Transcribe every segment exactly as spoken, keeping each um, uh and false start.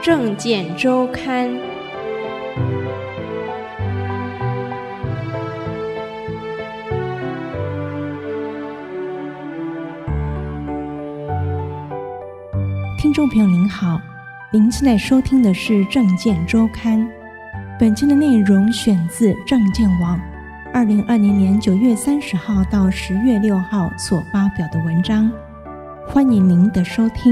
政见周刊。 听众朋友您好，您现在收听的是政见周刊。本期的内容选自政见网二零二零年九月三十号到十月六号所发表的文章，欢迎您的收听。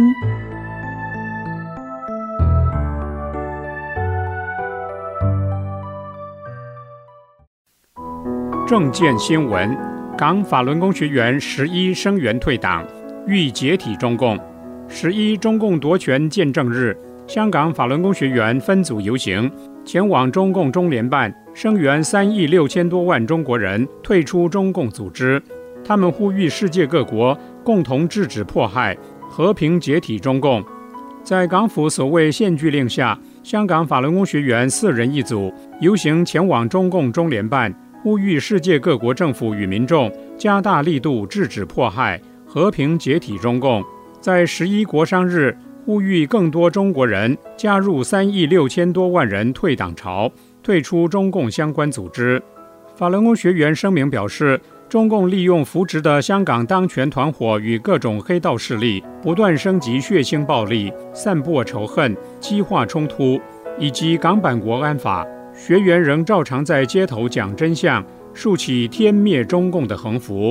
政见新闻：港法轮功学员十一声援退党，欲解体中共。十一中共夺权见证日，香港法轮功学员分组游行，前往中共中联办，声援三亿六千多万中国人退出中共组织。他们呼吁世界各国共同制止迫害，和平解体中共。在港府所谓限聚令下，香港法轮功学员四人一组游行前往中共中联办，呼吁世界各国政府与民众加大力度制止迫害，和平解体中共。在十一国殇日，呼吁更多中国人加入三亿六千多万人退党潮，退出中共相关组织。法轮功学员声明表示，中共利用扶植的香港当权团伙与各种黑道势力，不断升级血腥暴力，散播仇恨，激化冲突，以及港版国安法，学员仍照常在街头讲真相，竖起天灭中共的横幅。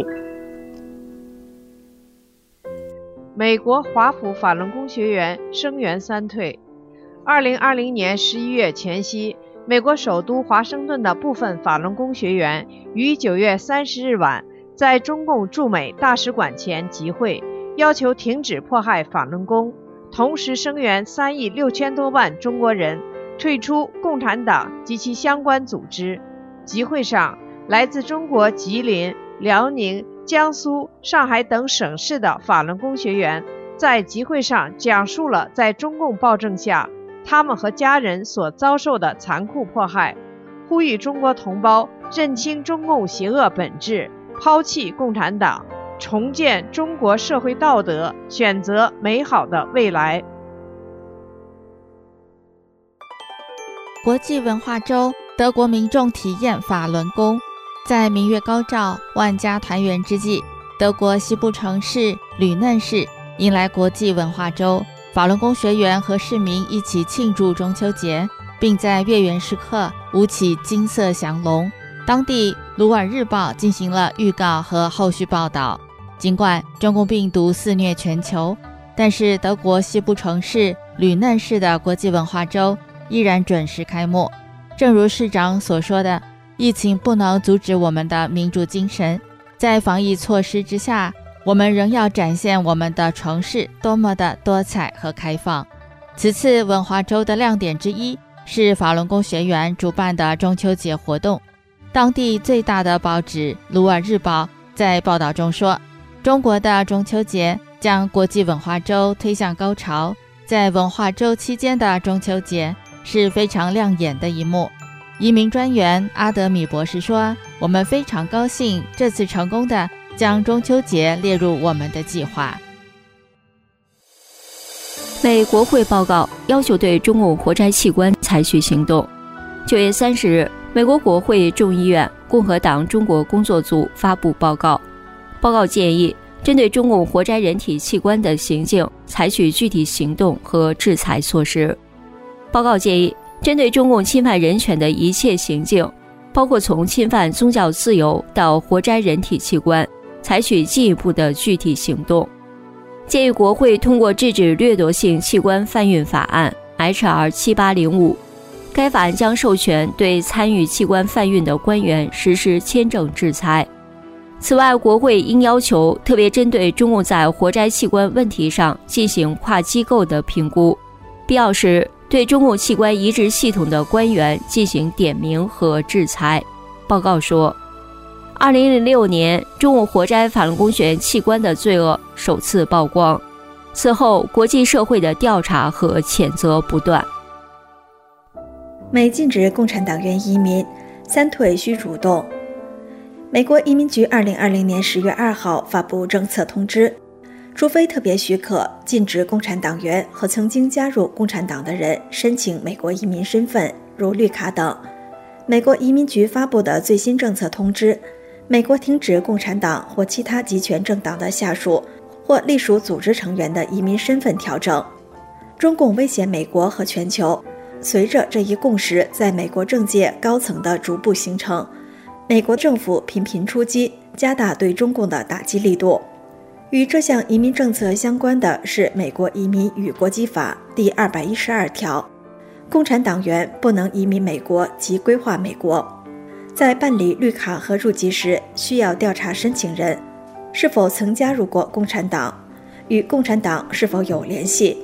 美国华府法轮功学员声援三退。二零二零年十一月前夕，美国首都华盛顿的部分法轮功学员于九月三十日晚在中共驻美大使馆前集会，要求停止迫害法轮功，同时声援三亿六千多万中国人退出共产党及其相关组织。集会上，来自中国吉林、辽宁、江苏、上海等省市的法轮功学员在集会上讲述了在中共暴政下他们和家人所遭受的残酷迫害，呼吁中国同胞认清中共邪恶本质，抛弃共产党，重建中国社会道德，选择美好的未来。 国际文化周，德国民众体验法轮功。在明月高照、万家团圆之际，德国西部城市吕嫩市迎来国际文化周，法轮功学员和市民一起庆祝中秋节，并在月圆时刻舞起金色祥龙。当地鲁尔日报进行了预告和后续报道。尽管中共病毒肆虐全球，但是德国西部城市吕嫩市的国际文化周依然准时开幕。正如市长所说的，疫情不能阻止我们的民主精神，在防疫措施之下，我们仍要展现我们的城市多么的多彩和开放。此次文化周的亮点之一是法轮功学员主办的中秋节活动。当地最大的报纸鲁尔日报在报道中说，中国的中秋节将国际文化周推向高潮，在文化周期间的中秋节是非常亮眼的一幕。移民专员阿德米博士说，我们非常高兴这次成功的将中秋节列入我们的计划。 美国会报告要求对中共活摘器官采取行动。九月三十日，美国国会众议院共和党中国工作组发布报告，报告建议针对中共活摘人体器官的行径采取具体行动和制裁措施。报告建议针对中共侵犯人权的一切行径，包括从侵犯宗教自由到活摘人体器官，采取进一步的具体行动。建议国会通过制止掠夺性器官贩运法案 H R 七八零五， 该法案将授权对参与器官贩运的官员实施签证制裁。此外，国会应要求特别针对中共在活摘器官问题上进行跨机构的评估，必要时对中共器官移植系统的官员进行点名和制裁。报告说，二零零六年中共活摘法轮功学员器官的罪恶首次曝光，此后国际社会的调查和谴责不断。 美禁止共产党员移民，三退需主动。美国移民局二零二零年十月二号发布政策通知， 除非特别许可，禁止共产党员和曾经加入共产党的人申请美国移民身份，如绿卡等。美国移民局发布的最新政策通知，美国停止共产党或其他集权政党的下属或隶属组织成员的移民身份调整。中共威胁美国和全球，随着这一共识在美国政界高层的逐步形成，美国政府频频出击，加大对中共的打击力度。与这项移民政策相关的是美国移民与国籍法第二百一十二条，共产党员不能移民美国及规划美国。在办理绿卡和入籍时，需要调查申请人是否曾加入过共产党，与共产党是否有联系。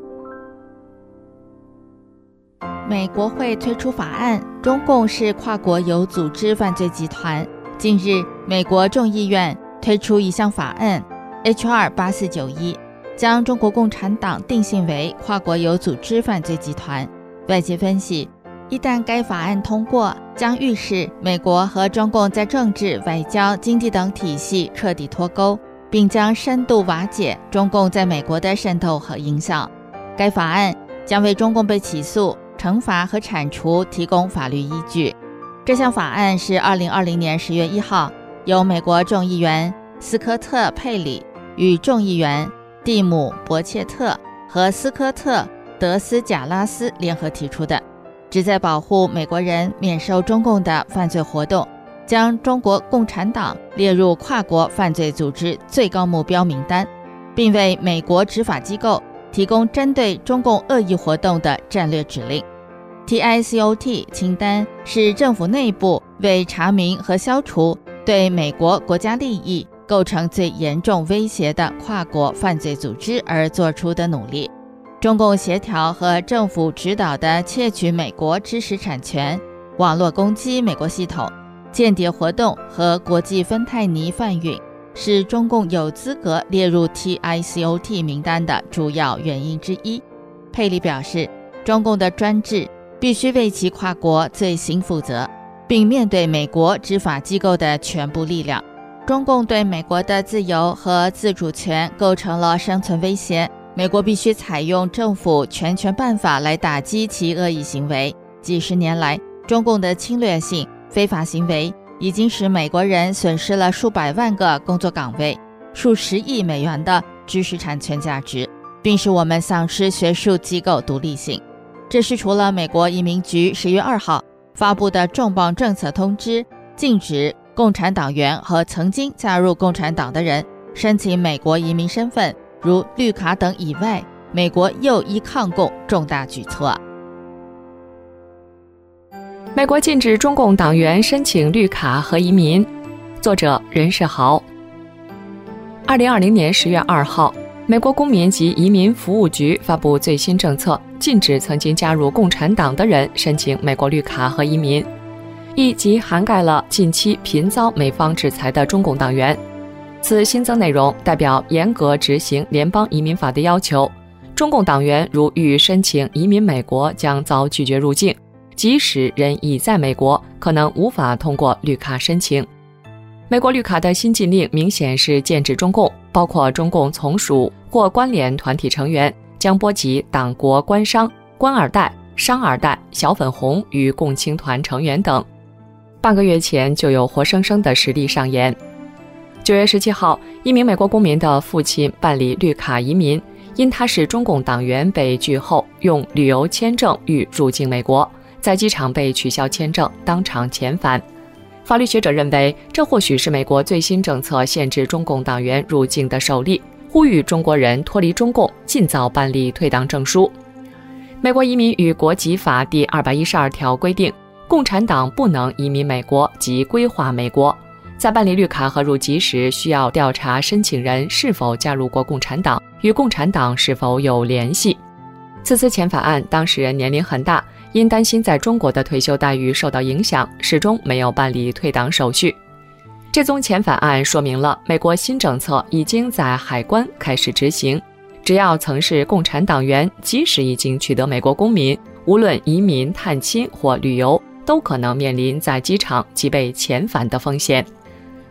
美国会推出法案，中共是跨国有组织犯罪集团。近日，美国众议院推出一项法案 H R 八四九一，将中国共产党定性为跨国有组织犯罪集团。外界分析，一旦该法案通过，将预示美国和中共在政治、外交、经济等体系彻底脱钩，并将深度瓦解中共在美国的渗透和影响。该法案将为中共被起诉、惩罚和铲除提供法律依据。这项法案是二零二零年十月一号由美国众议员斯科特·佩里与众议员蒂姆·伯切特和斯科特·德斯贾拉斯联合提出的，旨在保护美国人免受中共的犯罪活动，将中国共产党列入跨国犯罪组织最高目标名单，并为美国执法机构提供针对中共恶意活动的战略指令。T I C O T 清单是政府内部为查明和消除对美国国家利益构成最严重威胁的跨国犯罪组织而做出的努力。中共协调和政府指导的窃取美国知识产权、网络攻击美国系统、间谍活动和国际芬太尼贩运，是中共有资格列入 T I C O T 名单的主要原因之一。佩里表示，中共的专制必须为其跨国罪行负责，并面对美国执法机构的全部力量。中共对美国的自由和自主权构成了生存威胁，美国必须采用政府全权办法来打击其恶意行为。几十年来，中共的侵略性、非法行为已经使美国人损失了数百万个工作岗位、数十亿美元的知识产权价值，并使我们丧失学术机构独立性。这是除了美国移民局十月二号发布的重磅政策通知，禁止共产党员和曾经加入共产党的人申请美国移民身份，如绿卡等以外，美国又一抗共重大举措。 美国禁止中共党员申请绿卡和移民。作者任世豪。二零二零年十月二号，美国公民及移民服务局发布最新政策，禁止曾经加入共产党的人申请美国绿卡和移民，亦即涵盖了近期频遭美方制裁的中共党员。此新增内容代表严格执行联邦移民法的要求，中共党员如欲申请移民美国，将遭拒绝入境，即使人已在美国，可能无法通过绿卡申请。美国绿卡的新禁令明显是剑指中共，包括中共从属或关联团体成员，将波及党国官商、官二代、商二代、小粉红与共青团成员等。半个月前就有活生生的实例上演。九月十七号，一名美国公民的父亲办理绿卡移民，因他是中共党员被拒后，用旅游签证欲入境美国，在机场被取消签证，当场遣返。法律学者认为，这或许是美国最新政策限制中共党员入境的首例，呼吁中国人脱离中共，尽早办理退党证书。美国移民与国籍法第二百一十二条规定，共产党不能移民美国及规划美国。在办理绿卡和入籍时，需要调查申请人是否加入过共产党，与共产党是否有联系。此次遣返案当事人年龄很大，因担心在中国的退休待遇受到影响，始终没有办理退党手续。这宗遣返案说明了美国新政策已经在海关开始执行，只要曾是共产党员，即使已经取得美国公民，无论移民、探亲或旅游，都可能面临在机场即被遣返的风险。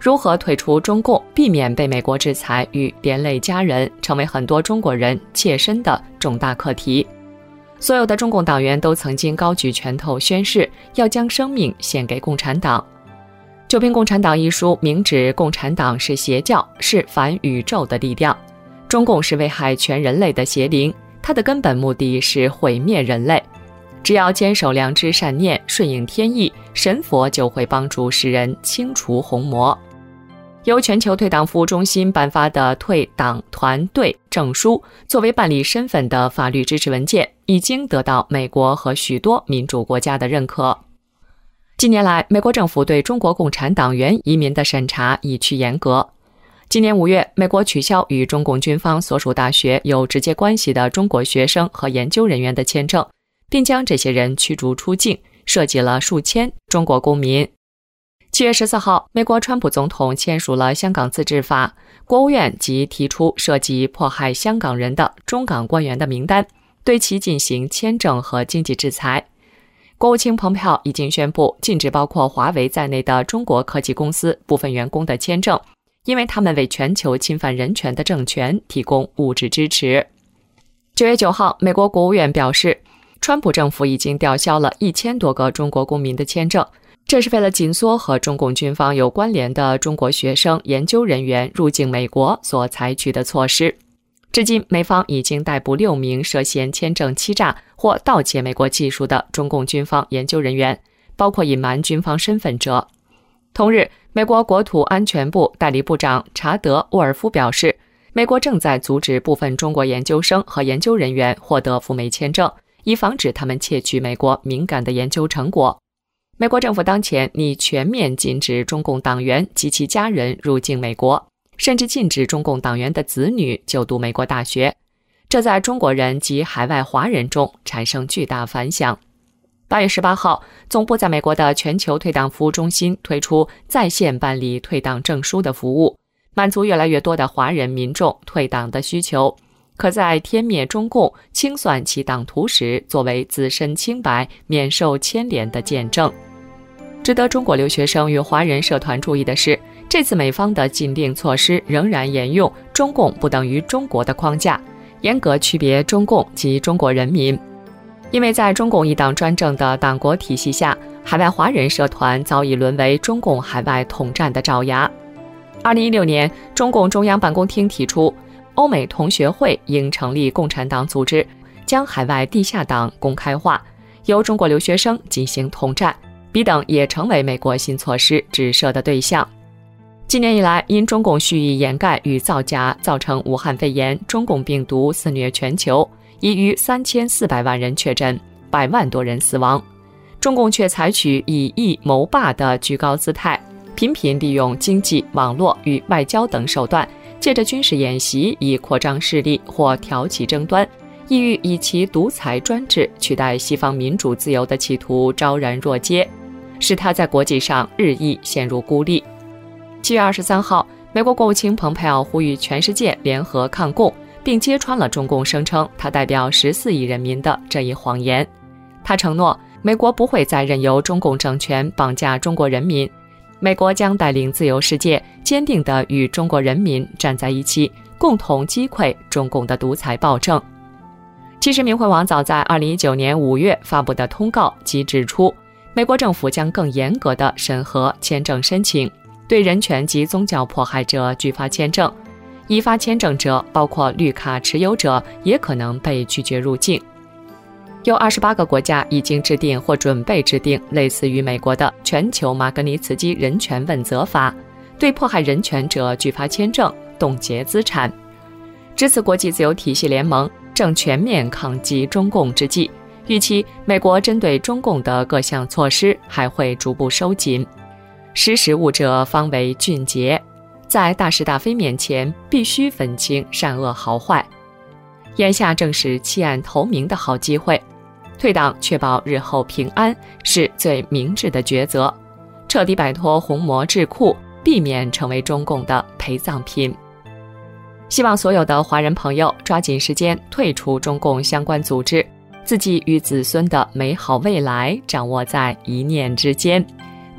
如何退出中共，避免被美国制裁与连累家人，成为很多中国人切身的重大课题。所有的中共党员都曾经高举拳头宣誓，要将生命献给共产党。《九篇共产党》一书明指，共产党是邪教，是反宇宙的力量。中共是危害全人类的邪灵，它的根本目的是毁灭人类。只要坚守良知善念，顺应天意，神佛就会帮助世人清除红魔。由全球退党服务中心颁发的退党团队证书，作为办理身份的法律支持文件，已经得到美国和许多民主国家的认可。近年来，美国政府对中国共产党员移民的审查愈趋严格。今年五月，美国取消与中共军方所属大学有直接关系的中国学生和研究人员的签证，并将这些人驱逐出境，涉及了数千中国公民。七月十四号，美国川普总统签署了香港自治法，国务院即提出涉及迫害香港人的中港官员的名单，对其进行签证和经济制裁。国务卿蓬佩奥已经宣布禁止包括华为在内的中国科技公司部分员工的签证，因为他们为全球侵犯人权的政权提供物质支持。九月九号，美国国务院表示，川普政府已经吊销了一千多个中国公民的签证，这是为了紧缩和中共军方有关联的中国学生、研究人员入境美国所采取的措施。至今，美方已经逮捕六名涉嫌签证欺诈或盗窃美国技术的中共军方研究人员，包括隐瞒军方身份者。同日，美国国土安全部代理部长查德·沃尔夫表示，美国正在阻止部分中国研究生和研究人员获得赴美签证，以防止他们窃取美国敏感的研究成果。美国政府当前拟全面禁止中共党员及其家人入境美国，甚至禁止中共党员的子女就读美国大学，这在中国人及海外华人中产生巨大反响。八月十八号，总部在美国的全球退党服务中心推出在线办理退党证书的服务，满足越来越多的华人民众退党的需求，可在天灭中共、清算其党徒时作为自身清白、免受牵连的见证。值得中国留学生与华人社团注意的是，这次美方的禁令措施仍然沿用中共不等于中国的框架，严格区别中共及中国人民。因为在中共一党专政的党国体系下，海外华人社团早已沦为中共海外统战的爪牙。二零一六年，中共中央办公厅提出，欧美同学会应成立共产党组织，将海外地下党公开化，由中国留学生进行统战，彼等也成为美国新措施指涉的对象。今年以来，因中共蓄意掩盖与造假，造成武汉肺炎中共病毒肆虐全球，已逾三千四百万人确诊，百万多人死亡。中共却采取以夷谋霸的居高姿态，频频利用经济、网络与外交等手段，借着军事演习以扩张势力或挑起争端，意欲以其独裁专制取代西方民主自由的企图昭然若揭，使他在国际上日益陷入孤立。七月二十三号，美国国务卿蓬佩奥呼吁全世界联合抗共，并揭穿了中共声称他代表十四亿人民的这一谎言。他承诺，美国不会再任由中共政权绑架中国人民，美国将带领自由世界坚定地与中国人民站在一起，共同击溃中共的独裁暴政。其实，明慧网早在二零一九年五月发布的通告即指出，美国政府将更严格地审核签证申请，对人权及宗教迫害者拒发签证，已发签证者，包括绿卡持有者，也可能被拒绝入境。有二十八个国家已经制定或准备制定类似于美国的全球马格尼茨基人权问责法，对迫害人权者拒发签证、冻结资产。值此国际自由体系联盟正全面抗击中共之际，预期美国针对中共的各项措施还会逐步收紧。识时务者方为俊杰，在大是大非面前必须分清善恶好坏。眼下正是弃暗投明的好机会，退党确保日后平安是最明智的抉择，彻底摆脱红魔智库，避免成为中共的陪葬品。希望所有的华人朋友抓紧时间退出中共相关组织，自己与子孙的美好未来掌握在一念之间。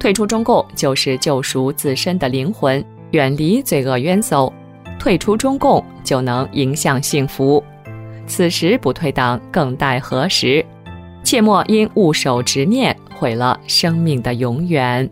退出中共就是救赎自身的灵魂，远离罪恶冤仇。退出中共就能迎向幸福。此时不退党，更待何时？切莫因误守执念，毁了生命的永远。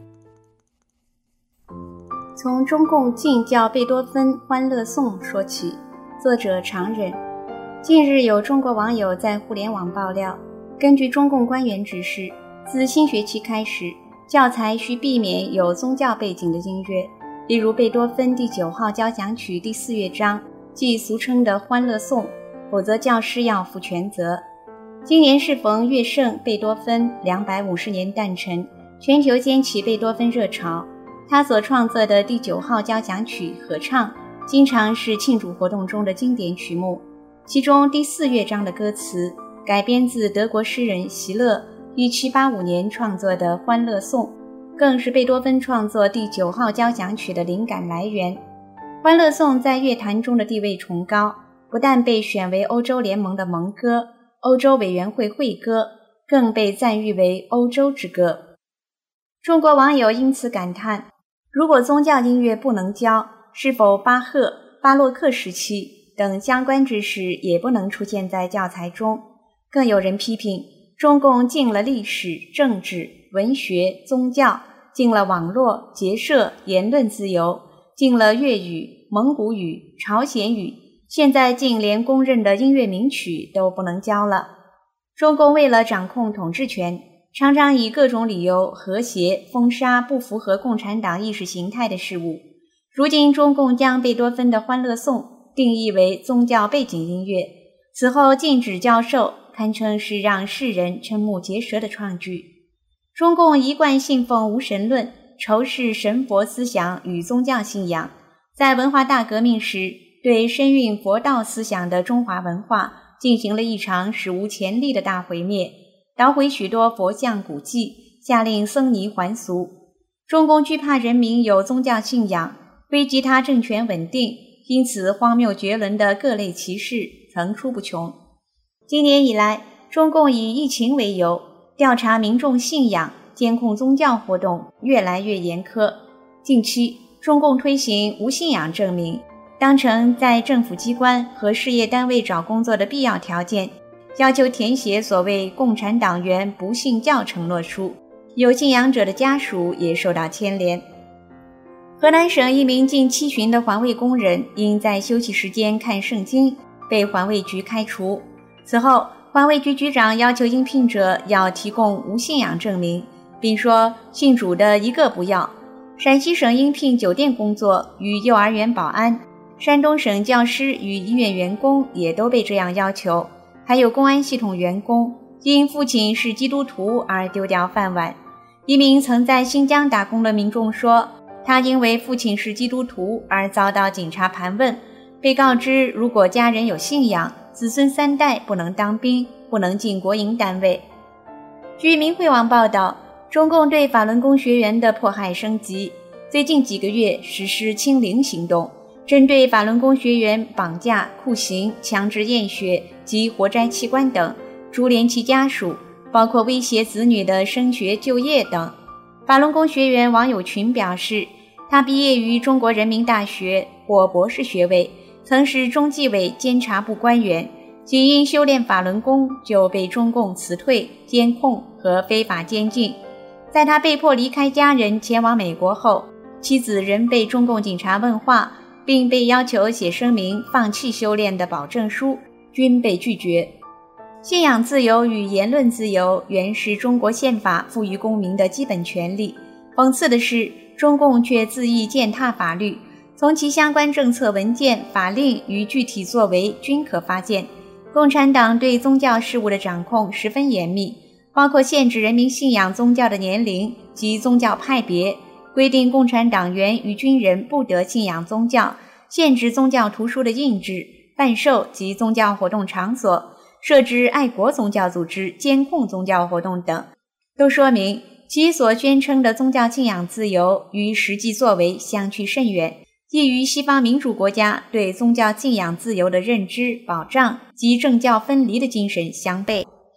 从中共禁教贝多芬《欢乐颂》说起，作者常忍。近日有中国网友在互联网爆料，根据中共官员指示，自新学期开始，教材需避免有宗教背景的音乐，例如贝多芬第九号交响曲第四乐章，即俗称的《欢乐颂》，否则教师要负全责。今年适逢乐圣贝多芬两百五十年诞辰，全球掀起贝多芬热潮。他所创作的第九号交响曲合唱经常是庆祝活动中的经典曲目，其中第四乐章的歌词改编自德国诗人席勒一七八五年创作的《欢乐颂》，更是贝多芬创作第九号交响曲的灵感来源。《欢乐颂》在乐坛中的地位崇高，不但被选为欧洲联盟的盟歌、欧洲委员会会歌，更被赞誉为欧洲之歌。中国网友因此感叹，如果宗教音乐不能教，是否巴赫、巴洛克时期等相关知识也不能出现在教材中？更有人批评，中共禁了历史、政治、文学、宗教，禁了网络、结社、言论自由，禁了粤语、蒙古语、朝鲜语，现在竟连公认的音乐名曲都不能教了。中共为了掌控统治权，常常以各种理由和谐封杀不符合共产党意识形态的事物。如今中共将贝多芬的《欢乐颂》定义为宗教背景音乐，此后禁止教授，堪称是让世人瞠目结舌的创举。中共一贯信奉无神论，仇视神佛思想与宗教信仰，在文化大革命时，对深蕴佛道思想的中华文化进行了一场史无前例的大毁灭，捣毁许多佛像古迹，下令僧尼还俗。中共惧怕人民有宗教信仰，危及他政权稳定，因此荒谬绝伦的各类歧视层出不穷。今年以来，中共以疫情为由，调查民众信仰、监控宗教活动越来越严苛。近期，中共推行无信仰证明，当成在政府机关和事业单位找工作的必要条件，要求填写所谓共产党员不信教承诺书，有信仰者的家属也受到牵连。河南省一名近七旬的环卫工人因在休息时间看圣经，被环卫局开除。此后，环卫局局长要求应聘者要提供无信仰证明，并说信主的一个不要。陕西省应聘酒店工作与幼儿园保安，山东省教师与医院员工也都被这样要求。还有公安系统员工因父亲是基督徒而丢掉饭碗。一名曾在新疆打工的民众说，他因为父亲是基督徒而遭到警察盘问，被告知如果家人有信仰，子孙三代不能当兵，不能进国营单位。据明慧网报道，中共对法轮功学员的迫害升级，最近几个月实施清零行动，针对法轮功学员绑架、酷刑、强制验血及活摘器官等，株连其家属，包括威胁子女的升学就业等。法轮功学员网友群表示，他毕业于中国人民大学，获博士学位，曾是中纪委监察部官员，仅因修炼法轮功就被中共辞退、监控和非法监禁。在他被迫离开家人前往美国后，妻子仍被中共警察问话，并被要求写声明放弃修炼的保证书，均被拒绝。信仰自由与言论自由原是中国宪法赋予公民的基本权利，讽刺的是，中共却恣意践踏法律，从其相关政策文件、法令与具体作为均可发现，共产党对宗教事务的掌控十分严密，包括限制人民信仰宗教的年龄及宗教派别，规定共产党员与军人不得信仰宗教，限制宗教图书的印制、贩售及宗教活动场所，设置爱国宗教组织监控宗教活动等，都说明其所宣称的宗教信仰自由与实际作为相去甚远，亦与西方民主国家对宗教信仰自由的认知、保障及政教分离的精神相悖。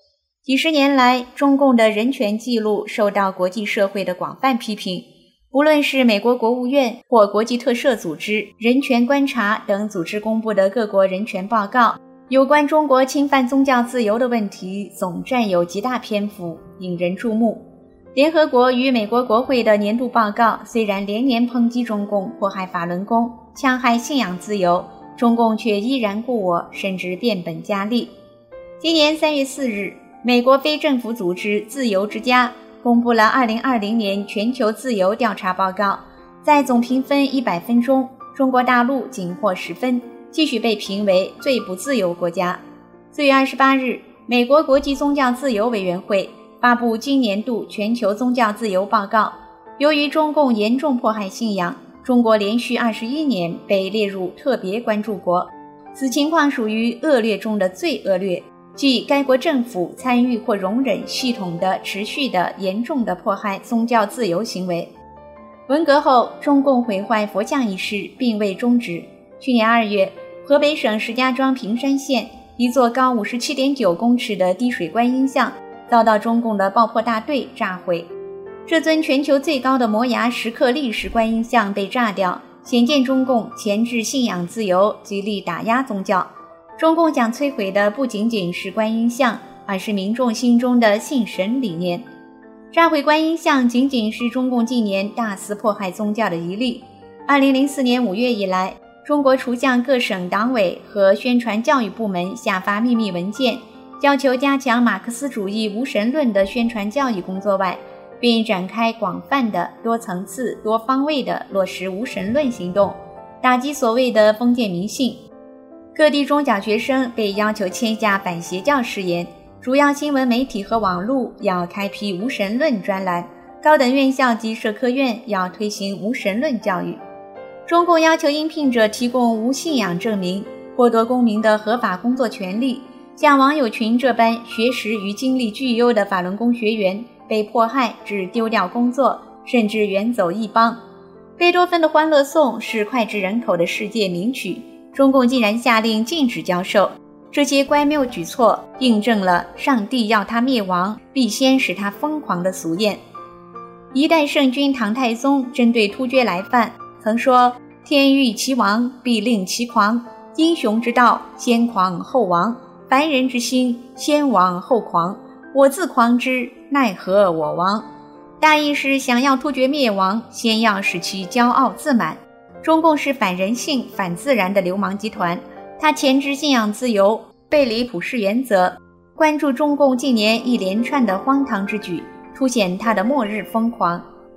几十年来，中共的人权记录受到国际社会的广泛批评，无论是美国国务院或国际特赦组织、人权观察等组织公布的各国人权报告，有关中国侵犯宗教自由的问题总占有极大篇幅，引人注目。联合国与美国国会的年度报告虽然连年抨击中共迫害法轮功、戕害信仰自由，中共却依然故我，甚至变本加厉。今年三月四日，美国非政府组织自由之家公布了二零二零年全球自由调查报告，在总评分一百分中，中国大陆仅获十分，继续被评为最不自由国家。四月二十八日，美国国际宗教自由委员会发布今年度全球宗教自由报告，由于中共严重迫害信仰，中国连续二十一年被列入特别关注国，此情况属于恶劣中的最恶劣，即该国政府参与或容忍系统的、持续的、严重的迫害宗教自由行为。文革后，中共毁坏佛像一事并未终止。去年二月，河北省石家庄平山县一座高 五十七点九公尺的滴水观音像遭到中共的爆破大队炸毁。这尊全球最高的摩崖石刻历史观音像被炸掉，显见中共钳制信仰自由，极力打压宗教。中共想摧毁的不仅仅是观音像，而是民众心中的信神理念。炸毁观音像仅仅是中共近年大肆迫害宗教的一例。二零零四年五月以来，中国除向各省党委和宣传教育部门下发秘密文件，要求加强马克思主义无神论的宣传教育工作外，并展开广泛的、多层次、多方位的落实无神论行动，打击所谓的封建迷信。各地中小学生被要求签下反邪教誓言，主要新闻媒体和网络要开辟无神论专栏，高等院校及社科院要推行无神论教育。中共要求应聘者提供无信仰证明，剥夺公民的合法工作权利，像网友群这般学识与经历巨优的法轮功学员被迫害至丢掉工作，甚至远走异邦。贝多芬的《欢乐颂》是脍炙人口的世界名曲，中共竟然下令禁止教授，这些乖谬举措印证了上帝要他灭亡，必先使他疯狂的俗谚。一代圣君唐太宗针对突厥来犯曾说：天欲其亡，必令其狂，英雄之道，先狂后亡，凡人之心，先亡后狂，我自狂之，奈何我亡。大意是想要突厥灭亡，先要使其骄傲自满。中共是反人性、反自然的流氓集团，他钳制信仰自由，背离普世原则。关注中共近年一连串的荒唐之举，凸显他的末日疯狂。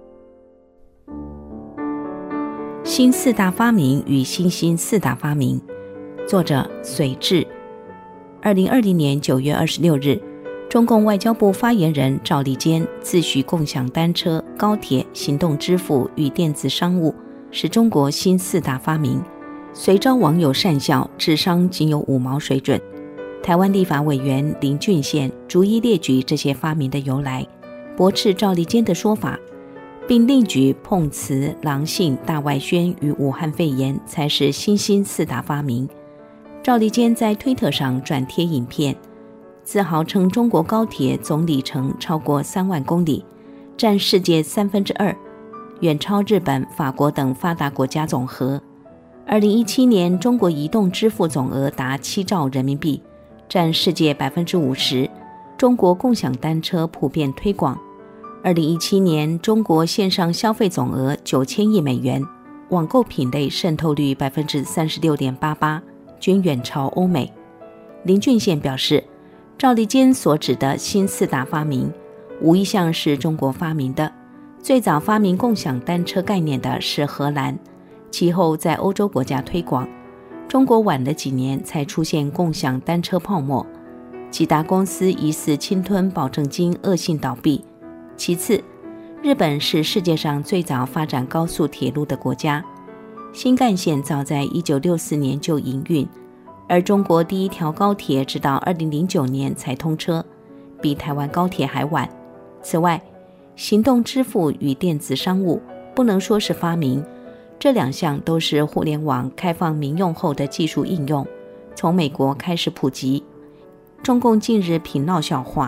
新四大发明与新兴四大发明，作者隋志。二零二零年九月二十六日，中共外交部发言人赵立坚自诩共享单车、高铁、行动支付与电子商务是中国新四大发明，随招网友讪笑，智商仅有五毛水准。台湾立法委员林俊宪逐一列举这些发明的由来，驳斥赵立坚的说法，并另举碰瓷、狼性、大外宣与武汉肺炎才是新兴四大发明。赵立坚在推特上转贴影片，自豪称中国高铁总里程超过三万公里，占世界三分之二，远超日本、法国等发达国家总和。二零一七年，中国移动支付总额达七兆人民币，占世界百分之五十。中国共享单车普遍推广。二零一七年，中国线上消费总额九千亿美元，网购品类渗透率百分之三十六点八八，均远超欧美。林俊宪表示，赵立坚所指的新四大发明，无一项是中国发明的。最早发明共享单车概念的是荷兰，其后在欧洲国家推广。中国晚了几年才出现共享单车泡沫，几大公司疑似侵吞保证金，恶性倒闭。其次，日本是世界上最早发展高速铁路的国家，新干线早在一九六四年就营运，而中国第一条高铁直到二零零九年才通车，比台湾高铁还晚。此外，行动支付与电子商务不能说是发明，这两项都是互联网开放民用后的技术应用，从美国开始普及。中共近日频闹笑话，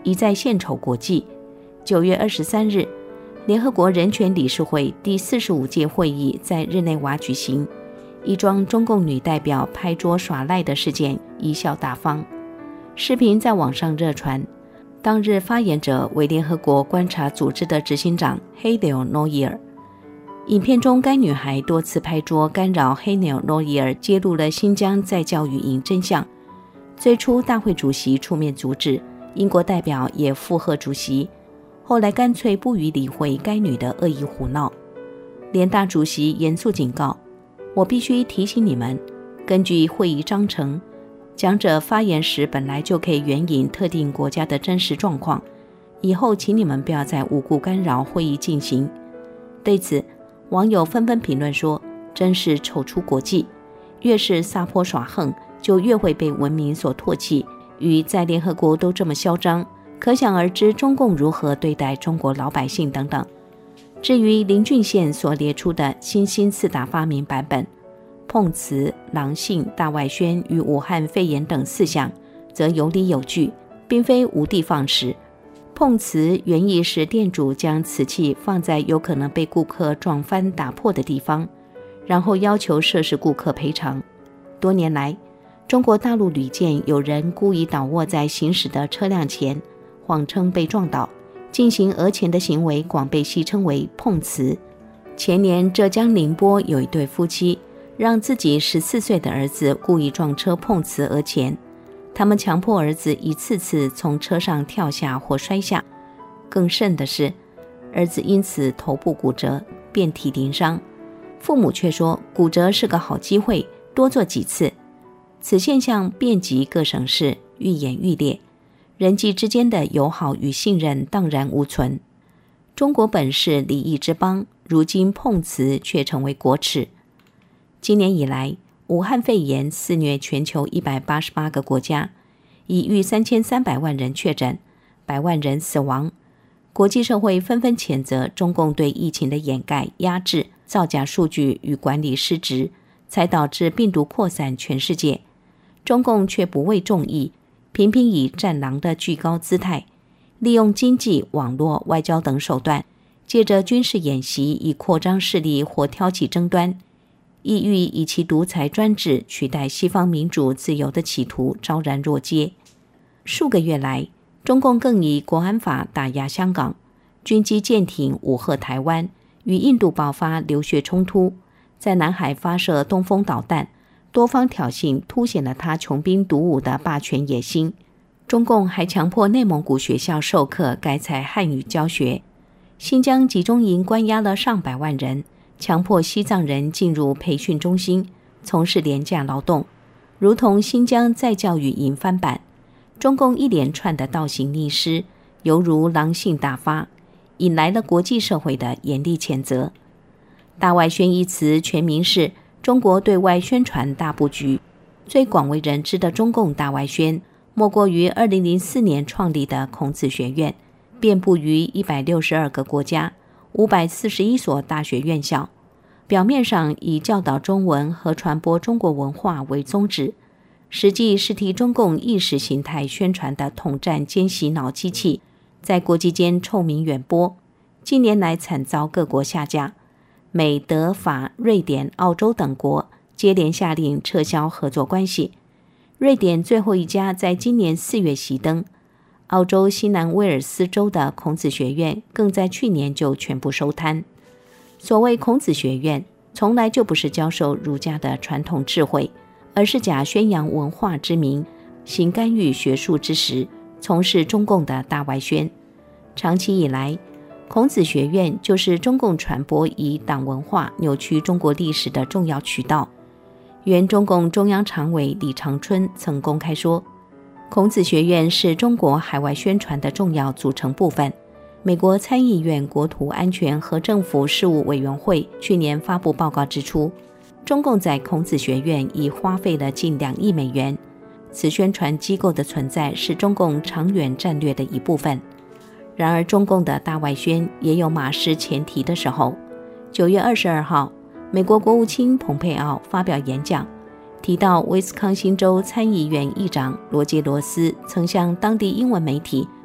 一再献丑国际。九月二十三日，联合国人权理事会第四十五届会议在日内瓦举行，一桩中共女代表拍桌耍赖的事件贻笑大方。视频在网上热传，当日发言者为联合国观察组织的执行长黑纽诺伊尔。影片中，该女孩多次拍桌干扰黑纽诺伊尔揭露了新疆再教育营真相。最初大会主席出面阻止，英国代表也附和主席，后来干脆不予理会该女的恶意胡闹。联大主席严肃警告，我必须提醒你们，根据会议章程，讲者发言时本来就可以援引特定国家的真实状况，以后请你们不要再无故干扰会议进行。对此，网友纷纷评论说，真是丑出国际，越是撒泼耍横，就越会被文明所唾弃，与在联合国都这么嚣张，可想而知中共如何对待中国老百姓等等。至于林俊宪所列出的新兴四大发明版本，碰瓷、狼性、大外宣与武汉肺炎等四项，则有理有据，并非无的放矢。碰瓷原意是店主将瓷器放在有可能被顾客撞翻打破的地方，然后要求涉事顾客赔偿。多年来，中国大陆屡见有人故意倒卧在行驶的车辆前，谎称被撞倒，进行讹钱的行为广被戏称为碰瓷。前年浙江宁波有一对夫妻，让自己十四岁的儿子故意撞车碰瓷讹钱，他们强迫儿子一次次从车上跳下或摔下，更甚的是，儿子因此头部骨折，遍体鳞伤。父母却说骨折是个好机会，多做几次。此现象遍及各省市，愈演愈烈，人际之间的友好与信任荡然无存。中国本是礼义之邦，如今碰瓷却成为国耻。今年以来，武汉肺炎肆虐全球一百八十八个国家，已逾三千三百万人确诊，百万人死亡。国际社会纷纷谴责中共对疫情的掩盖、压制、造假数据与管理失职，才导致病毒扩散全世界。中共却不畏众议，频频以战狼的居高姿态，利用经济、网络、外交等手段，借着军事演习以扩张势力或挑起争端，意欲以其独裁专制取代西方民主自由的企图昭然若揭。数个月来，中共更以国安法打压香港，军机舰艇武吓台湾，与印度爆发流血冲突，在南海发射东风导弹，多方挑衅凸显了他穷兵黩武的霸权野心。中共还强迫内蒙古学校授课改采汉语教学，新疆集中营关押了上百万人，强迫西藏人进入培训中心，从事廉价劳动，如同新疆再教育营翻版。中共一连串的倒行逆施，犹如狼性大发，引来了国际社会的严厉谴责。大外宣一词全名是中国对外宣传大布局，最广为人知的中共大外宣，莫过于二零零四年创立的孔子学院，遍布于一百六十二个国家，五百四十一所大学院校，表面上以教导中文和传播中国文化为宗旨，实际是替中共意识形态宣传的统战兼洗脑机器，在国际间臭名远播。近年来惨遭各国下架，美、德、法、瑞典、澳洲等国接连下令撤销合作关系。瑞典最后一家在今年四月熄灯，澳洲西南威尔斯州的孔子学院更在去年就全部收摊。所谓孔子学院，从来就不是教授儒家的传统智慧，而是假宣扬文化之名，行干预学术之实，从事中共的大外宣。长期以来，孔子学院就是中共传播以党文化扭曲中国历史的重要渠道。原中共中央常委李长春曾公开说，孔子学院是中国海外宣传的重要组成部分。美国参议院国土安全和政府事务委员会去年发布报告指出，中共在孔子学院已花费了近两亿美元。此宣传机构的存在是中共长远战略的一部分。然而，中共的大外宣也有马失前蹄的时候。九月二十二号，美国国务卿蓬佩奥发表演讲，提到威斯康星州参议院议长罗杰罗斯曾向当地英文媒体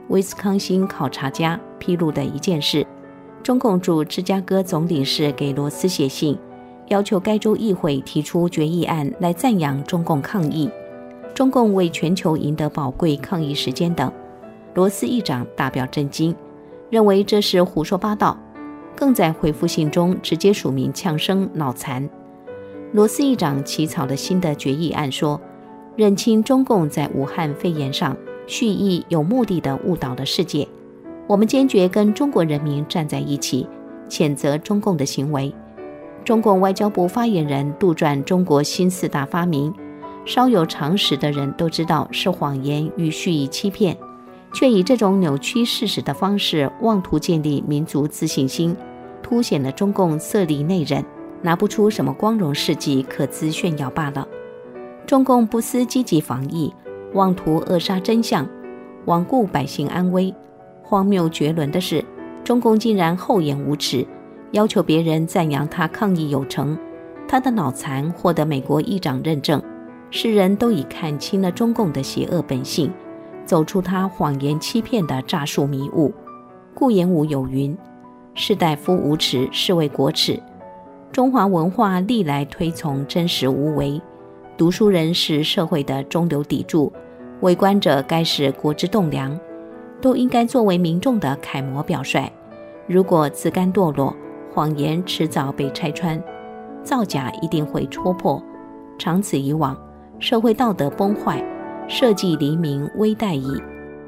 威斯康星考察家披露的一件事：中共驻芝加哥总领事给罗斯写信，要求该州议会提出决议案来赞扬中共抗议，中共为全球赢得宝贵抗议时间等。罗斯议长大表震惊，认为这是胡说八道，更在回复信中直接署名呛声脑残。罗斯议长起草了新的决议案，说认清中共在武汉肺炎上蓄意有目的地误导了世界，我们坚决跟中国人民站在一起，谴责中共的行为。中共外交部发言人杜撰中国新四大发明，稍有常识的人都知道是谎言与蓄意欺骗，却以这种扭曲事实的方式妄图建立民族自信心，凸显了中共色厉内荏，拿不出什么光荣事迹可资炫耀罢了。中共不思积极防疫，妄图扼杀真相，罔顾百姓安危。荒谬绝伦的是，中共竟然厚颜无耻，要求别人赞扬他抗议有成，他的脑残获得美国议长认证，世人都已看清了中共的邪恶本性，走出他谎言欺骗的诈术迷雾。顾炎武有云：士大夫无耻，是谓国耻。中华文化历来推崇真实无为，读书人是社会的中流砥柱，为官者该是国之栋梁，都应该作为民众的楷模表率。如果自甘堕落，谎言迟早被拆穿，造假一定会戳破，长此以往，社会道德崩坏，社稷黎民危殆矣。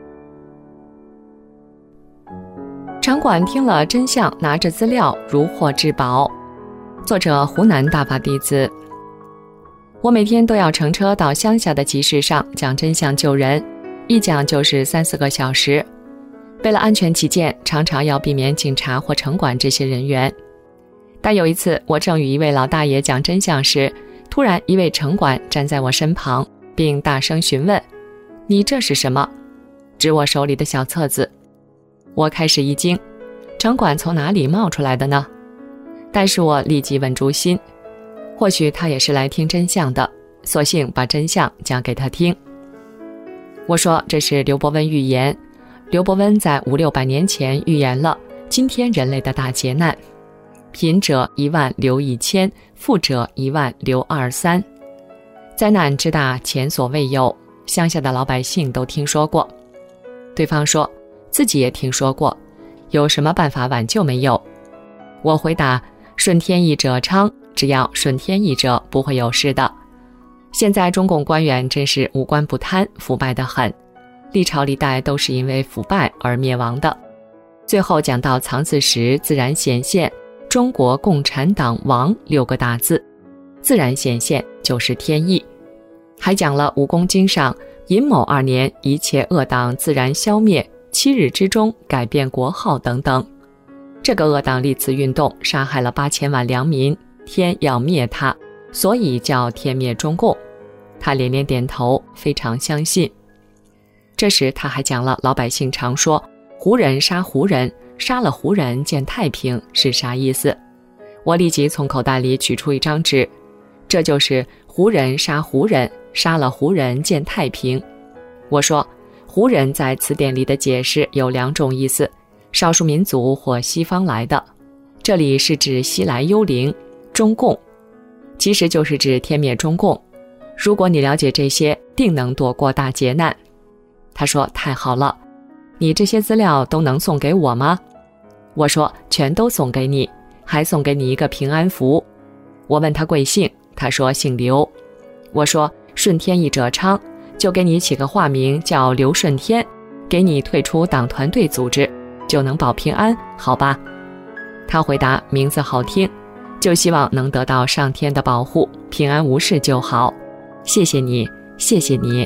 场馆听了真相，拿着资料如获至宝。作者湖南大法弟子。我每天都要乘车到乡下的集市上讲真相救人，一讲就是三四个小时。为了安全起见，常常要避免警察或城管这些人员。但有一次，我正与一位老大爷讲真相时，突然一位城管站在我身旁，并大声询问：“你这是什么？”指我手里的小册子。我开始一惊，城管从哪里冒出来的呢？但是我立即稳住心，或许他也是来听真相的，索性把真相讲给他听。我说这是刘伯温预言，刘伯温在五六百年前预言了今天人类的大劫难，贫者一万留一千，富者一万留二三，灾难之大前所未有，乡下的老百姓都听说过。对方说自己也听说过，有什么办法挽救没有？我回答：顺天意者昌，只要顺天意者不会有事的。现在中共官员真是无官不贪，腐败得很，历朝历代都是因为腐败而灭亡的。最后讲到藏字石自然显现中国共产党亡六个大字，自然显现就是天意。还讲了武功经上寅卯二年一切恶党自然消灭，七日之中改变国号等等。这个恶党历次运动杀害了八千万良民，天要灭他，所以叫天灭中共。他连连点头，非常相信。这时他还讲了老百姓常说胡人杀胡人，杀了胡人见太平是啥意思。我立即从口袋里取出一张纸，这就是胡人杀胡人，杀了胡人见太平。我说胡人在词典里的解释有两种意思，少数民族或西方来的，这里是指西来幽灵中共，其实就是指天灭中共。如果你了解这些，定能躲过大劫难。他说太好了，你这些资料都能送给我吗？我说全都送给你，还送给你一个平安符。我问他贵姓，他说姓刘。我说顺天意者昌，就给你起个化名叫刘顺天，给你退出党团队组织，就能保平安，好吧？他回答名字好听，就希望能得到上天的保护，平安无事就好。谢谢你，谢谢你。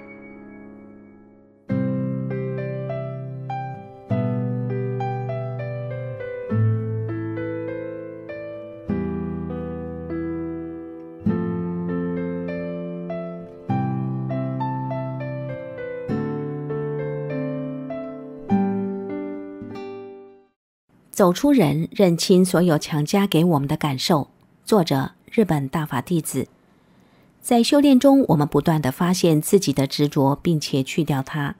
走出人，认清所有强加给我们的感受。作者：日本大法弟子。在修炼中，我们不断地发现自己的执着，并且去掉它。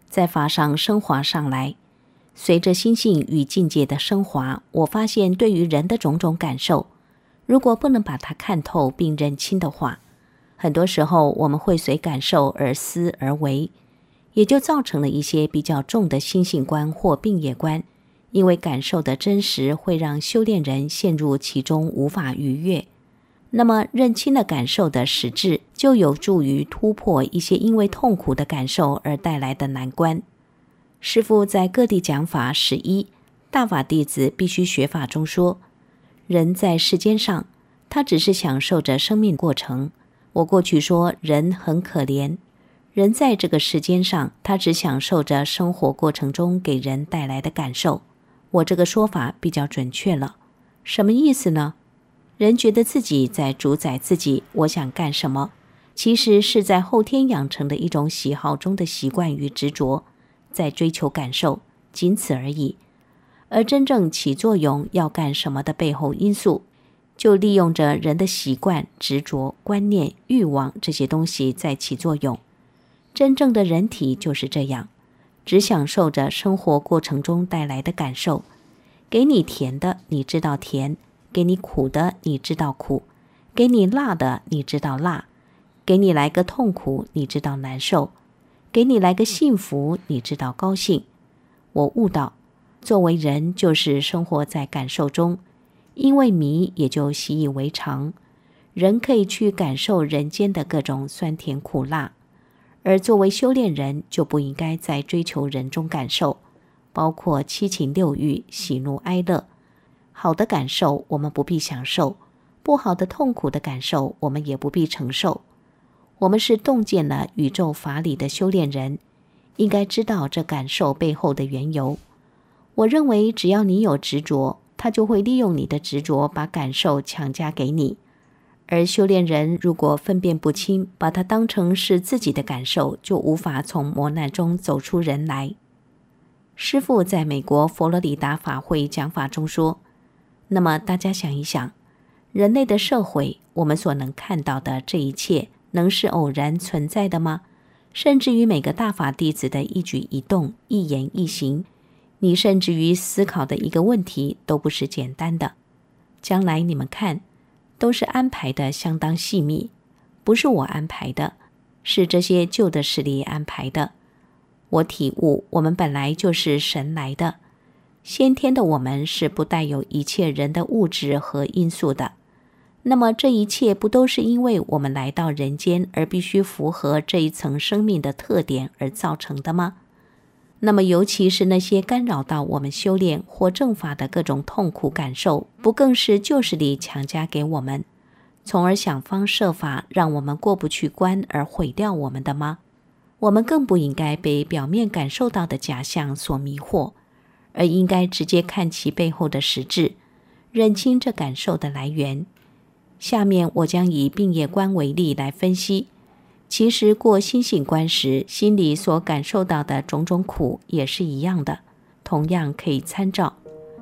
在法上升华上来。随着心性与境界的升华，我发现对于人的种种感受，如果不能把它看透并认清的话，很多时候我们会随感受而思而为，也就造成了一些比较重的心性观或病业观。因为感受的真实会让修炼人陷入其中无法逾越，那么认清了感受的实质，就有助于突破一些因为痛苦的感受而带来的难关。师父在各地讲法十一大法弟子必须学法中说，人在世间上，他只是享受着生命过程。我过去说人很可怜，人在这个世间上，他只享受着生活过程中给人带来的感受。我这个说法比较准确了。什么意思呢？人觉得自己在主宰自己，我想干什么，其实是在后天养成的一种喜好中的习惯与执着，在追求感受，仅此而已。而真正起作用要干什么的背后因素，就利用着人的习惯、执着、观念、欲望这些东西在起作用。真正的人体就是这样，只享受着生活过程中带来的感受。给你甜的，你知道甜；给你苦的，你知道苦；给你辣的，你知道辣；给你来个痛苦，你知道难受；给你来个幸福，你知道高兴。我悟到，作为人就是生活在感受中，因为迷也就习以为常。人可以去感受人间的各种酸甜苦辣，而作为修炼人就不应该再追求人中感受，包括七情六欲、喜怒哀乐。好的感受我们不必享受，不好的痛苦的感受我们也不必承受。我们是洞见了宇宙法理的修炼人，应该知道这感受背后的缘由。我认为只要你有执着，他就会利用你的执着把感受强加给你。而修炼人如果分辨不清，把它当成是自己的感受，就无法从磨难中走出人来。师父在美国佛罗里达法会讲法中说，那么大家想一想，人类的社会，我们所能看到的这一切，能是偶然存在的吗？甚至于每个大法弟子的一举一动、一言一行，你甚至于思考的一个问题都不是简单的。将来你们看，都是安排的相当细密，不是我安排的，是这些旧的势力安排的。我体悟，我们本来就是神来的，先天的我们是不带有一切人的物质和因素的。那么这一切不都是因为我们来到人间而必须符合这一层生命的特点而造成的吗？那么尤其是那些干扰到我们修炼或正法的各种痛苦感受，不更是旧势力强加给我们，从而想方设法让我们过不去关而毁掉我们的吗？我们更不应该被表面感受到的假象所迷惑，而应该直接看其背后的实质，认清这感受的来源。下面我将以病业观为例来分析，其实过心性观时，心里所感受到的种种苦也是一样的，同样可以参照。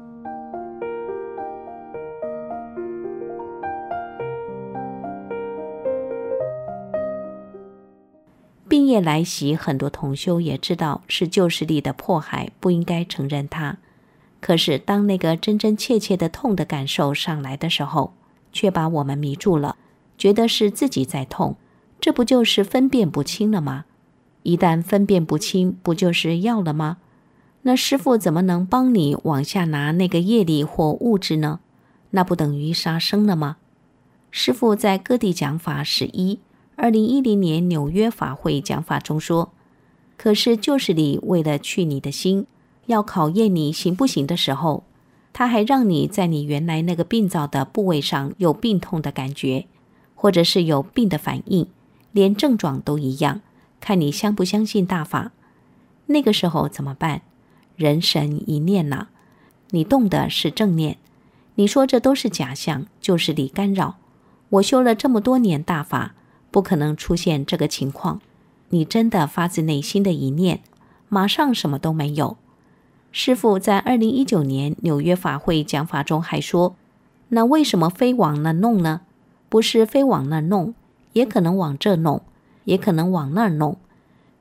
病业来袭，很多同修也知道是旧势力的迫害，不应该承认它。可是当那个真真切切的痛的感受上来的时候，却把我们迷住了，觉得是自己在痛，这不就是分辨不清了吗？一旦分辨不清，不就是要了吗？那师父怎么能帮你往下拿那个业力或物质呢？那不等于杀生了吗？师父在各地讲法十一二零一零年纽约法会讲法中说，可是旧势力为了去你的心，要考验你行不行的时候，他还让你在你原来那个病灶的部位上有病痛的感觉，或者是有病的反应，连症状都一样，看你相不相信大法。那个时候怎么办？人神一念呐、啊，你动的是正念，你说这都是假象，旧势力干扰。我修了这么多年大法，不可能出现这个情况。你真的发自内心的一念，马上什么都没有。师父在二零一九年纽约法会讲法中还说，那为什么非往那弄呢？不是非往那弄，也可能往这弄，也可能往那儿弄。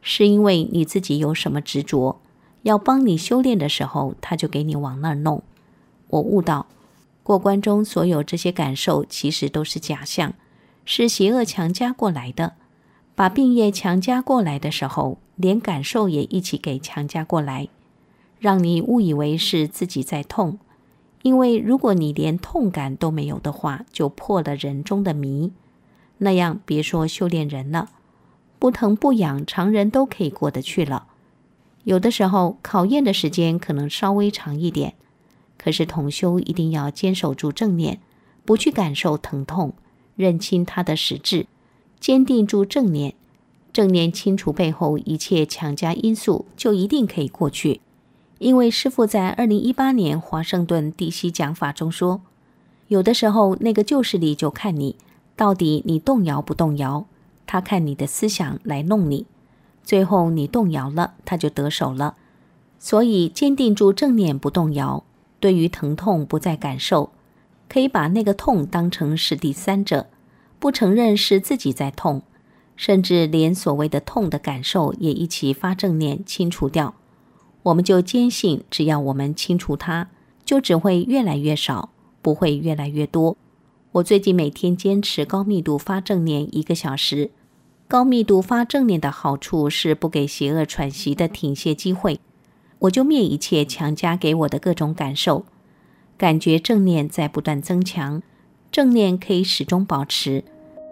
是因为你自己有什么执着，要帮你修炼的时候，他就给你往那儿弄。我悟到，过关中所有这些感受其实都是假象，是邪恶强加过来的。把病业强加过来的时候，连感受也一起给强加过来，让你误以为是自己在痛。因为如果你连痛感都没有的话，就破了人中的迷，那样别说修炼人了，不疼不痒，常人都可以过得去了。有的时候考验的时间可能稍微长一点，可是同修一定要坚守住正念，不去感受疼痛，认清它的实质，坚定住正念，正念清除背后一切强加因素，就一定可以过去。因为师父在二零一八年华盛顿地西讲法中说，有的时候那个旧势力就看你到底你动摇不动摇，他看你的思想来弄你，最后你动摇了，他就得手了。所以坚定住正念不动摇，对于疼痛不再感受，可以把那个痛当成是第三者，不承认是自己在痛，甚至连所谓的痛的感受也一起发正念清除掉。我们就坚信，只要我们清除它，就只会越来越少，不会越来越多。我最近每天坚持高密度发正念一个小时。高密度发正念的好处是不给邪恶喘息的停歇机会，我就灭一切强加给我的各种感受，感觉正念在不断增强，正念可以始终保持。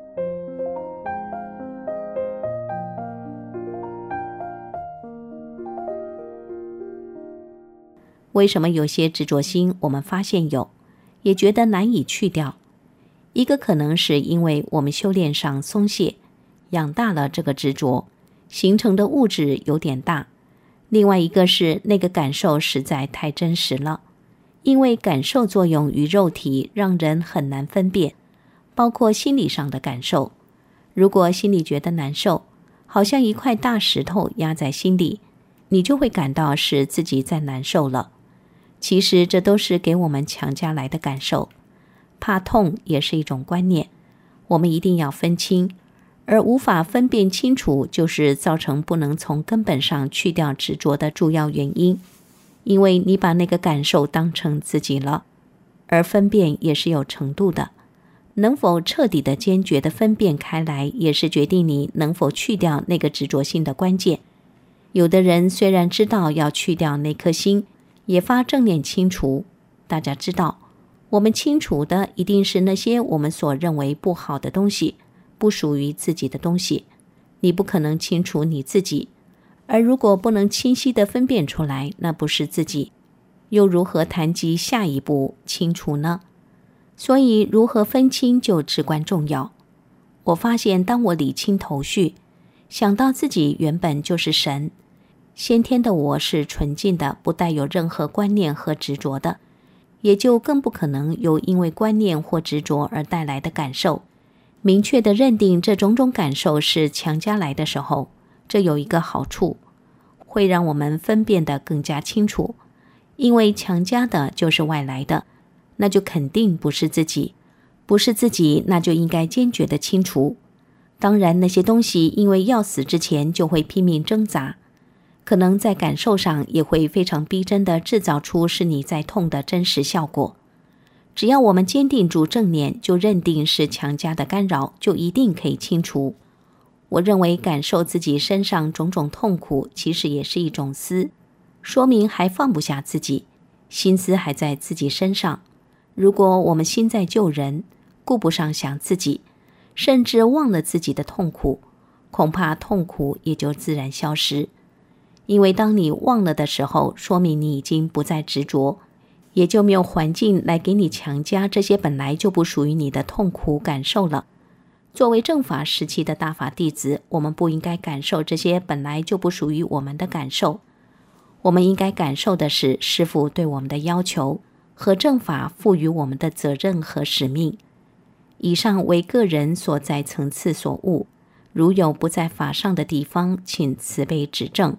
为什么有些执着心我们发现有，也觉得难以去掉？一个可能是因为我们修炼上松懈，养大了这个执着，形成的物质有点大。另外一个是那个感受实在太真实了，因为感受作用与肉体让人很难分辨，包括心理上的感受。如果心里觉得难受，好像一块大石头压在心里，你就会感到是自己在难受了。其实这都是给我们强加来的感受。怕痛也是一种观念，我们一定要分清，而无法分辨清楚，就是造成不能从根本上去掉执着的主要原因。因为你把那个感受当成自己了，而分辨也是有程度的，能否彻底的坚决的分辨开来，也是决定你能否去掉那个执着心的关键。有的人虽然知道要去掉那颗心，也发正念清除，大家知道，我们清除的一定是那些我们所认为不好的东西，不属于自己的东西。你不可能清除你自己，而如果不能清晰地分辨出来，那不是自己，又如何谈及下一步清除呢？所以如何分清就至关重要。我发现当我理清头绪，想到自己原本就是神，先天的我是纯净的，不带有任何观念和执着的，也就更不可能有因为观念或执着而带来的感受。明确地认定这种种感受是强加来的时候，这有一个好处，会让我们分辨得更加清楚。因为强加的就是外来的，那就肯定不是自己，不是自己，那就应该坚决地清除。当然那些东西因为要死之前就会拼命挣扎，可能在感受上也会非常逼真地制造出是你在痛的真实效果。只要我们坚定住正念，就认定是强加的干扰，就一定可以清除。我认为感受自己身上种种痛苦，其实也是一种思，说明还放不下自己，心思还在自己身上。如果我们心在救人，顾不上想自己，甚至忘了自己的痛苦，恐怕痛苦也就自然消失。因为当你忘了的时候，说明你已经不再执着，也就没有环境来给你强加这些本来就不属于你的痛苦感受了。作为正法时期的大法弟子，我们不应该感受这些本来就不属于我们的感受，我们应该感受的是师父对我们的要求和正法赋予我们的责任和使命。以上为个人所在层次所悟，如有不在法上的地方，请慈悲指正。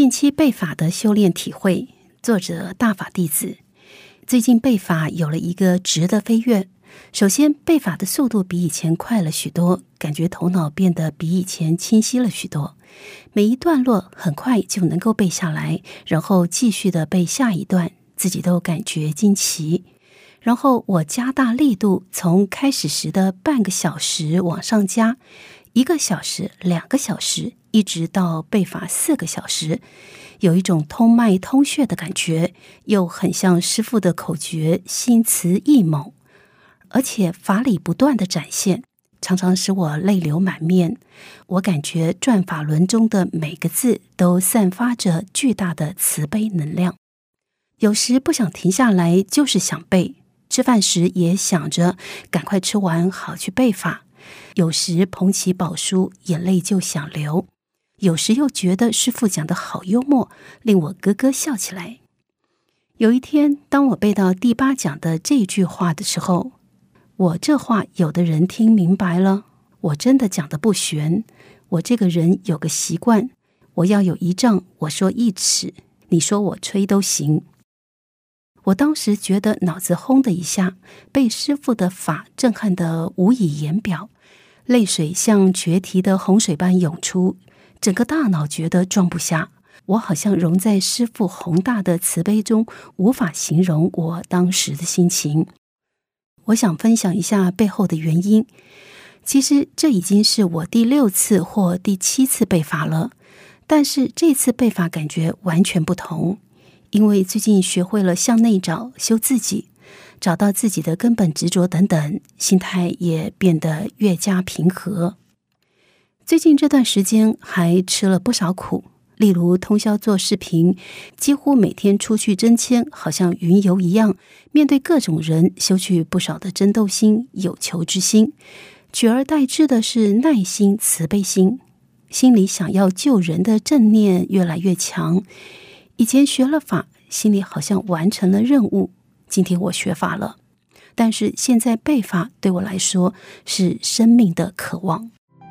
近期背法的修炼体会，作者大法弟子。最近背法有了一个质的飞跃，首先背法的速度比以前快了许多，感觉头脑变得比以前清晰了许多，每一段落很快就能够背下来，然后继续的背下一段，自己都感觉惊奇。然后我加大力度，从开始时的半个小时往上加，一个小时、两个小时，一直到背法四个小时，有一种通脉通血的感觉，又很像师父的口诀，心慈意猛，而且法理不断的展现，常常使我泪流满面。我感觉转法轮中的每个字都散发着巨大的慈悲能量。有时不想停下来，就是想背，吃饭时也想着赶快吃完好去背法。有时捧起宝书，眼泪就想流。有时又觉得师父讲得好幽默，令我咯咯笑起来。有一天，当我背到第八讲的这句话的时候，我这话有的人听明白了，我真的讲得不玄。我这个人有个习惯，我要有一丈，我说一尺，你说我吹都行。我当时觉得脑子轰的一下，被师父的法震撼得无以言表，泪水像决堤的洪水般涌出，整个大脑觉得装不下，我好像融在师父宏大的慈悲中，无法形容我当时的心情。我想分享一下背后的原因。其实这已经是我第六次或第七次背法了，但是这次背法感觉完全不同，因为最近学会了向内找，修自己，找到自己的根本执着等等，心态也变得越加平和。最近这段时间还吃了不少苦，例如通宵做视频，几乎每天出去征签，好像云游一样，面对各种人，修去不少的争斗心、有求之心，取而代之的是耐心、慈悲心，心里想要救人的正念越来越强。以前学了法，心里好像完成了任务，今天我学法了，但是现在背法对我来说是生命的渴望。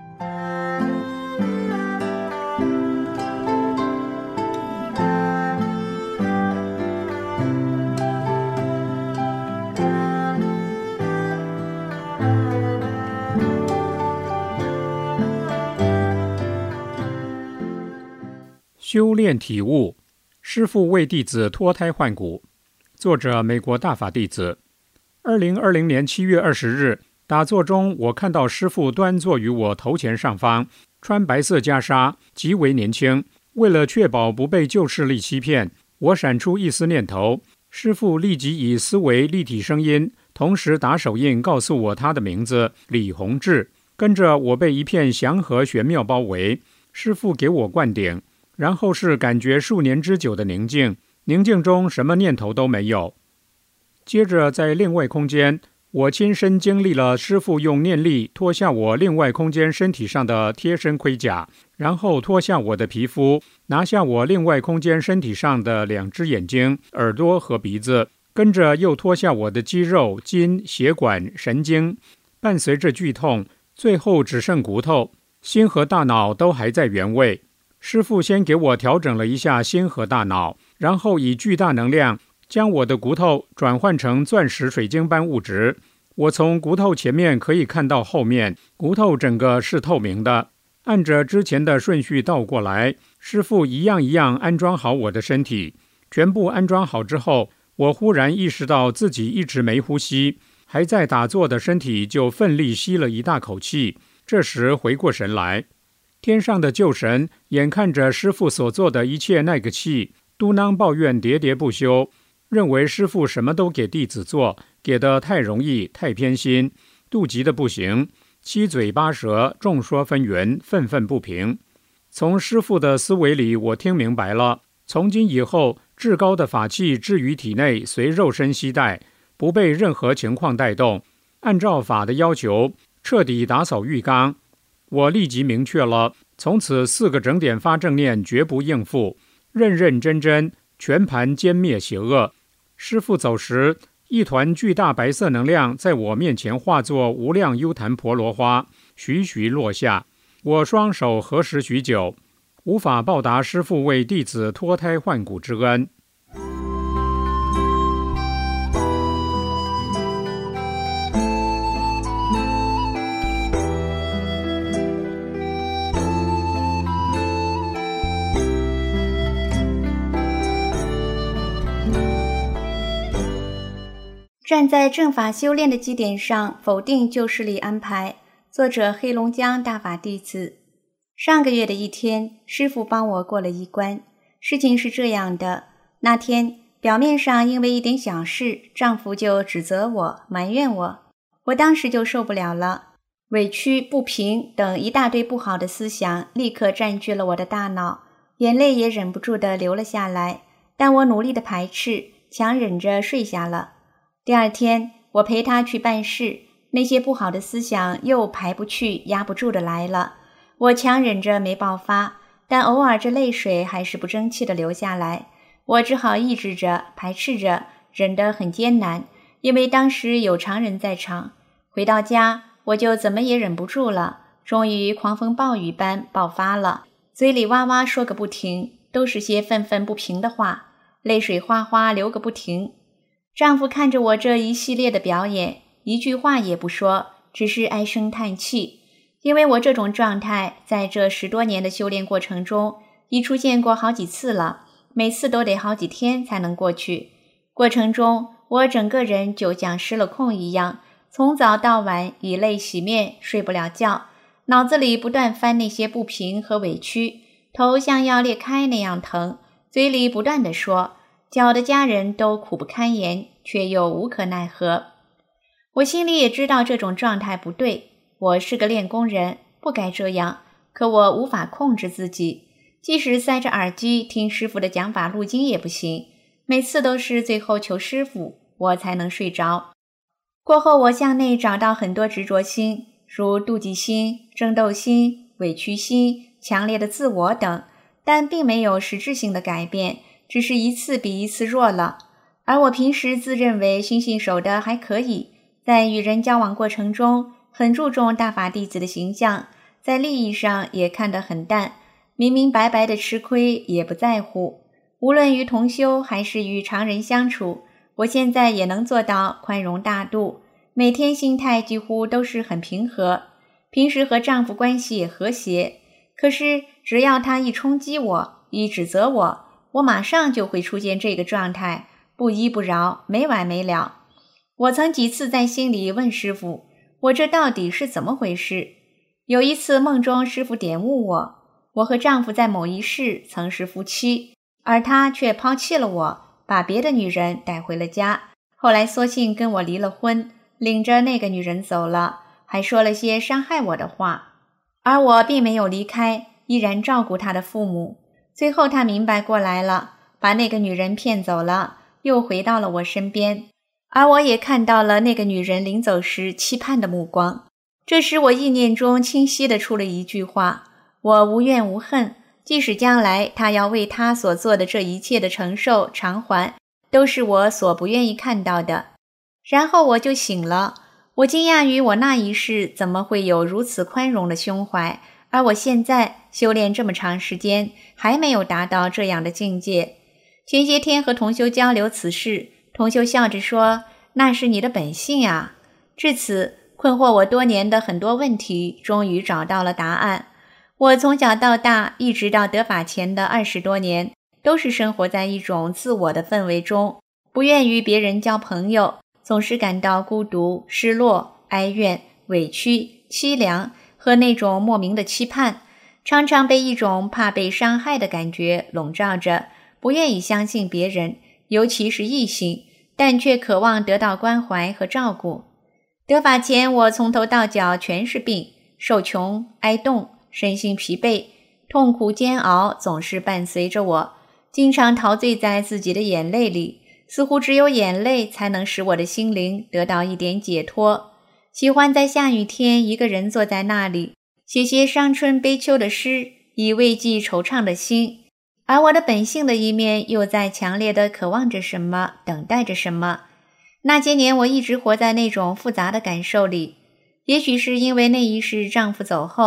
修炼体悟，师父为弟子脱胎换骨。作者美国大法弟子。二零二零年七月二十日打坐中，我看到师父端坐于我头前上方，穿白色袈裟，极为年轻。为了确保不被旧势力欺骗，我闪出一丝念头，师父立即以思维立体声音，同时打手印告诉我他的名字李洪志。跟着我被一片祥和玄妙包围，师父给我灌顶，然后是感觉数年之久的宁静，宁静中什么念头都没有。接着在另外空间，我亲身经历了师父用念力脱下我另外空间身体上的贴身盔甲，然后脱下我的皮肤，拿下我另外空间身体上的两只眼睛、耳朵和鼻子，跟着又脱下我的肌肉、筋、血管、神经，伴随着剧痛，最后只剩骨头，心和大脑都还在原位。师父先给我调整了一下心和大脑，然后以巨大能量将我的骨头转换成钻石水晶般物质。我从骨头前面可以看到后面，骨头整个是透明的。按着之前的顺序倒过来，师父一样一样安装好我的身体。全部安装好之后，我忽然意识到自己一直没呼吸，还在打坐的身体就奋力吸了一大口气。这时回过神来，天上的救神眼看着师父所做的一切那个气，嘟囔抱怨喋喋不休，认为师父什么都给弟子做，给得太容易太偏心，妒忌的不行，七嘴八舌，众说纷纭，愤愤不平。从师父的思维里我听明白了，从今以后至高的法器置于体内，随肉身携带，不被任何情况带动，按照法的要求彻底打扫浴缸。我立即明确了，从此四个整点发正念，绝不应付，认认真真，全盘歼灭邪恶。师父走时，一团巨大白色能量在我面前化作无量幽檀婆罗花，徐徐落下。我双手合十许久， 无法报答师父为弟子脱胎换骨之恩。 站在正法修炼的基点上，否定旧势力安排。作者黑龙江大法弟子。上个月的一天，师父帮我过了一关。事情是这样的，那天表面上因为一点小事，丈夫就指责我，埋怨我。我当时就受不了了，委屈、不平等一大堆不好的思想立刻占据了我的大脑，眼泪也忍不住地流了下来。但我努力地排斥，强忍着睡下了。第二天，我陪他去办事，那些不好的思想又排不去、压不住的来了。我强忍着没爆发，但偶尔这泪水还是不争气的流下来。我只好抑制着、排斥着，忍得很艰难，因为当时有常人在场。回到家，我就怎么也忍不住了，终于狂风暴雨般爆发了，嘴里哇哇说个不停，都是些愤愤不平的话，泪水哗哗流个不停。丈夫看着我这一系列的表演，一句话也不说，只是唉声叹气。因为我这种状态在这十多年的修炼过程中已出现过好几次了，每次都得好几天才能过去。过程中我整个人就像失了控一样，从早到晚以泪洗面，睡不了觉，脑子里不断翻那些不平和委屈，头像要裂开那样疼，嘴里不断地说脚的家人都苦不堪言，却又无可奈何。我心里也知道这种状态不对，我是个练功人，不该这样，可我无法控制自己，即使塞着耳机听师父的讲法录经也不行，每次都是最后求师父，我才能睡着。过后我向内找到很多执着心，如妒忌心、争斗心、委屈心、强烈的自我等，但并没有实质性的改变，只是一次比一次弱了。而我平时自认为心性守得还可以，在与人交往过程中很注重大法弟子的形象，在利益上也看得很淡，明明白白的吃亏也不在乎。无论与同修还是与常人相处，我现在也能做到宽容大度，每天心态几乎都是很平和，平时和丈夫关系也和谐。可是只要他一冲击我，一指责我，我马上就会出现这个状态，不依不饶，没完没了。我曾几次在心里问师父，我这到底是怎么回事？有一次梦中师父点悟我，我和丈夫在某一世曾是夫妻，而他却抛弃了我，把别的女人带回了家，后来索性跟我离了婚，领着那个女人走了，还说了些伤害我的话。而我并没有离开，依然照顾他的父母。最后他明白过来了，把那个女人骗走了，又回到了我身边。而我也看到了那个女人临走时期盼的目光。这时我意念中清晰地出了一句话，我无怨无恨，即使将来他要为他所做的这一切的承受偿还，都是我所不愿意看到的。然后我就醒了，我惊讶于我那一世怎么会有如此宽容的胸怀，而我现在修炼这么长时间还没有达到这样的境界。前些天和同修交流此事，同修笑着说，那是你的本性啊。至此困惑我多年的很多问题终于找到了答案。我从小到大一直到得法前的二十多年，都是生活在一种自我的氛围中，不愿与别人交朋友，总是感到孤独、失落、哀怨、委屈、凄凉和那种莫名的期盼，常常被一种怕被伤害的感觉笼罩着，不愿意相信别人，尤其是异性，但却渴望得到关怀和照顾。得法前我从头到脚全是病，受穷、挨冻，身心疲惫，痛苦煎熬总是伴随着我，经常陶醉在自己的眼泪里，似乎只有眼泪才能使我的心灵得到一点解脱。喜欢在下雨天一个人坐在那里，写些伤春悲秋的诗，以慰藉惆怅的心。而我的本性的一面又在强烈地渴望着什么，等待着什么。那些年我一直活在那种复杂的感受里，也许是因为那一世丈夫走后，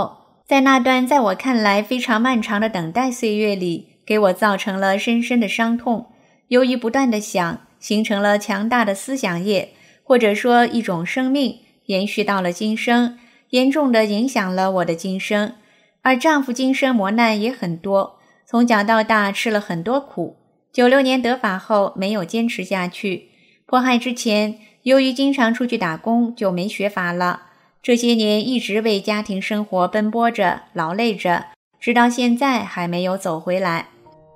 在那段在我看来非常漫长的等待岁月里，给我造成了深深的伤痛。由于不断的想，形成了强大的思想业，或者说一种生命，延续到了今生，严重的影响了我的今生。而丈夫今生磨难也很多，从小到大吃了很多苦。九六年得法后没有坚持下去，迫害之前由于经常出去打工就没学法了。这些年一直为家庭生活奔波着，劳累着，直到现在还没有走回来。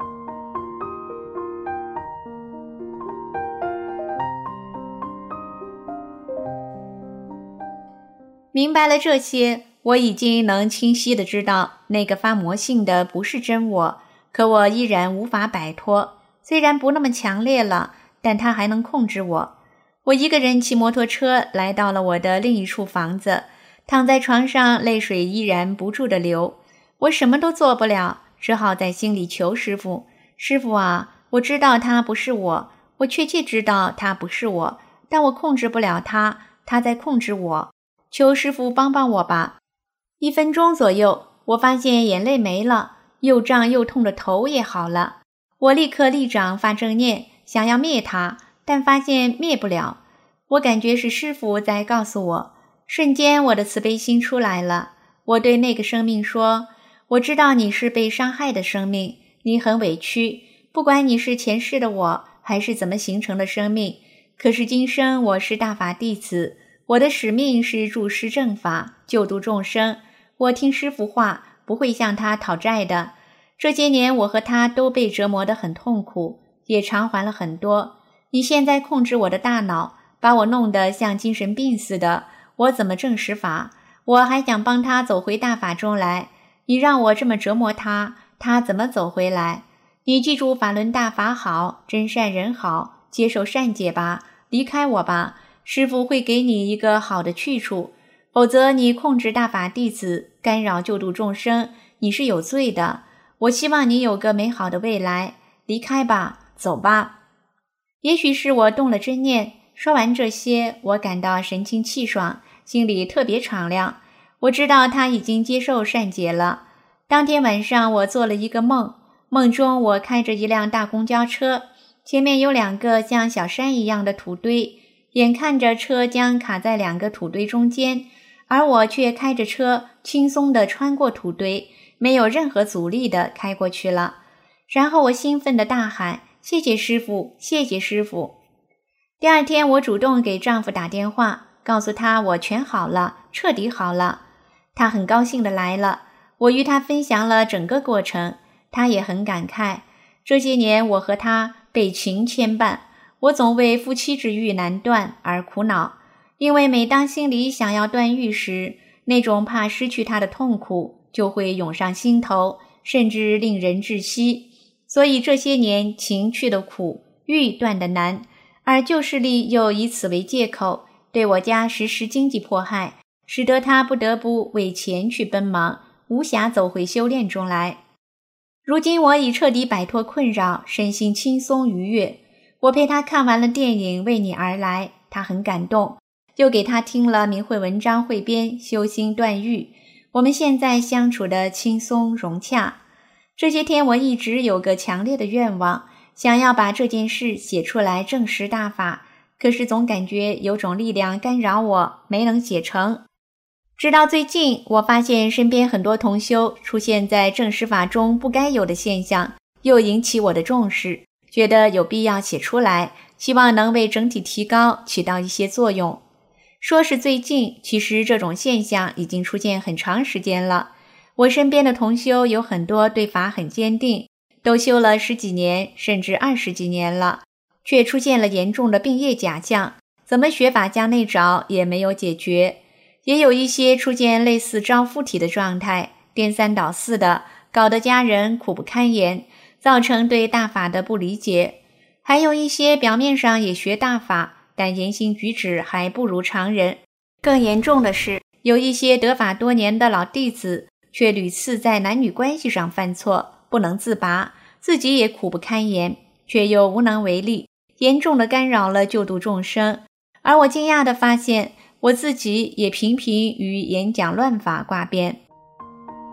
明白了这些，我已经能清晰地知道那个发魔性的不是真我，可我依然无法摆脱。虽然不那么强烈了，但它还能控制我。我一个人骑摩托车来到了我的另一处房子，躺在床上，泪水依然不住地流。我什么都做不了，只好在心里求师父：师父啊，我知道他不是我，我确切知道他不是我，但我控制不了他，他在控制我，求师父帮帮我吧。一分钟左右，我发现眼泪没了，又胀又痛的头也好了。我立刻立掌发正念，想要灭它，但发现灭不了。我感觉是师父在告诉我。瞬间我的慈悲心出来了，我对那个生命说：我知道你是被伤害的生命，你很委屈，不管你是前世的我还是怎么形成的生命，可是今生我是大法弟子，我的使命是助施正法，救度众生。我听师父话，不会向他讨债的。这些年我和他都被折磨得很痛苦，也偿还了很多。你现在控制我的大脑，把我弄得像精神病似的，我怎么证实法？我还想帮他走回大法中来，你让我这么折磨他，他怎么走回来？你记住法轮大法好，真善人好，接受善解吧，离开我吧，师父会给你一个好的去处。否则你控制大法弟子，干扰救度众生，你是有罪的。我希望你有个美好的未来，离开吧，走吧。也许是我动了真念，说完这些，我感到神清气爽，心里特别敞亮。我知道他已经接受善解了。当天晚上我做了一个梦，梦中我开着一辆大公交车，前面有两个像小山一样的土堆，眼看着车将卡在两个土堆中间，而我却开着车轻松地穿过土堆，没有任何阻力地开过去了。然后我兴奋地大喊：谢谢师父，谢谢师父。第二天我主动给丈夫打电话，告诉他我全好了，彻底好了。他很高兴地来了，我与他分享了整个过程，他也很感慨。这些年我和他被情牵绊，我总为夫妻之欲难断而苦恼，因为每当心里想要断欲时，那种怕失去他的痛苦就会涌上心头，甚至令人窒息。所以这些年情去的苦，欲断的难，而旧势力又以此为借口，对我家实施经济迫害，使得他不得不为钱去奔忙，无暇走回修炼中来。如今我已彻底摆脱困扰，身心轻松愉悦。我陪他看完了电影《为你而来》，他很感动，又给他听了明慧文章汇编修心断欲。我们现在相处的轻松融洽。这些天我一直有个强烈的愿望，想要把这件事写出来证实大法，可是总感觉有种力量干扰我，没能写成。直到最近，我发现身边很多同修出现在证实法中不该有的现象，又引起我的重视，觉得有必要写出来，希望能为整体提高起到一些作用。说是最近，其实这种现象已经出现很长时间了。我身边的同修有很多对法很坚定，都修了十几年甚至二十几年了，却出现了严重的病业假象，怎么学法向内找也没有解决。也有一些出现类似招附体的状态，颠三倒四的，搞得家人苦不堪言，造成对大法的不理解。还有一些表面上也学大法，但言行举止还不如常人。更严重的是，有一些得法多年的老弟子，却屡次在男女关系上犯错，不能自拔，自己也苦不堪言，却又无能为力，严重地干扰了救度众生。而我惊讶地发现，我自己也频频与演讲乱法挂边。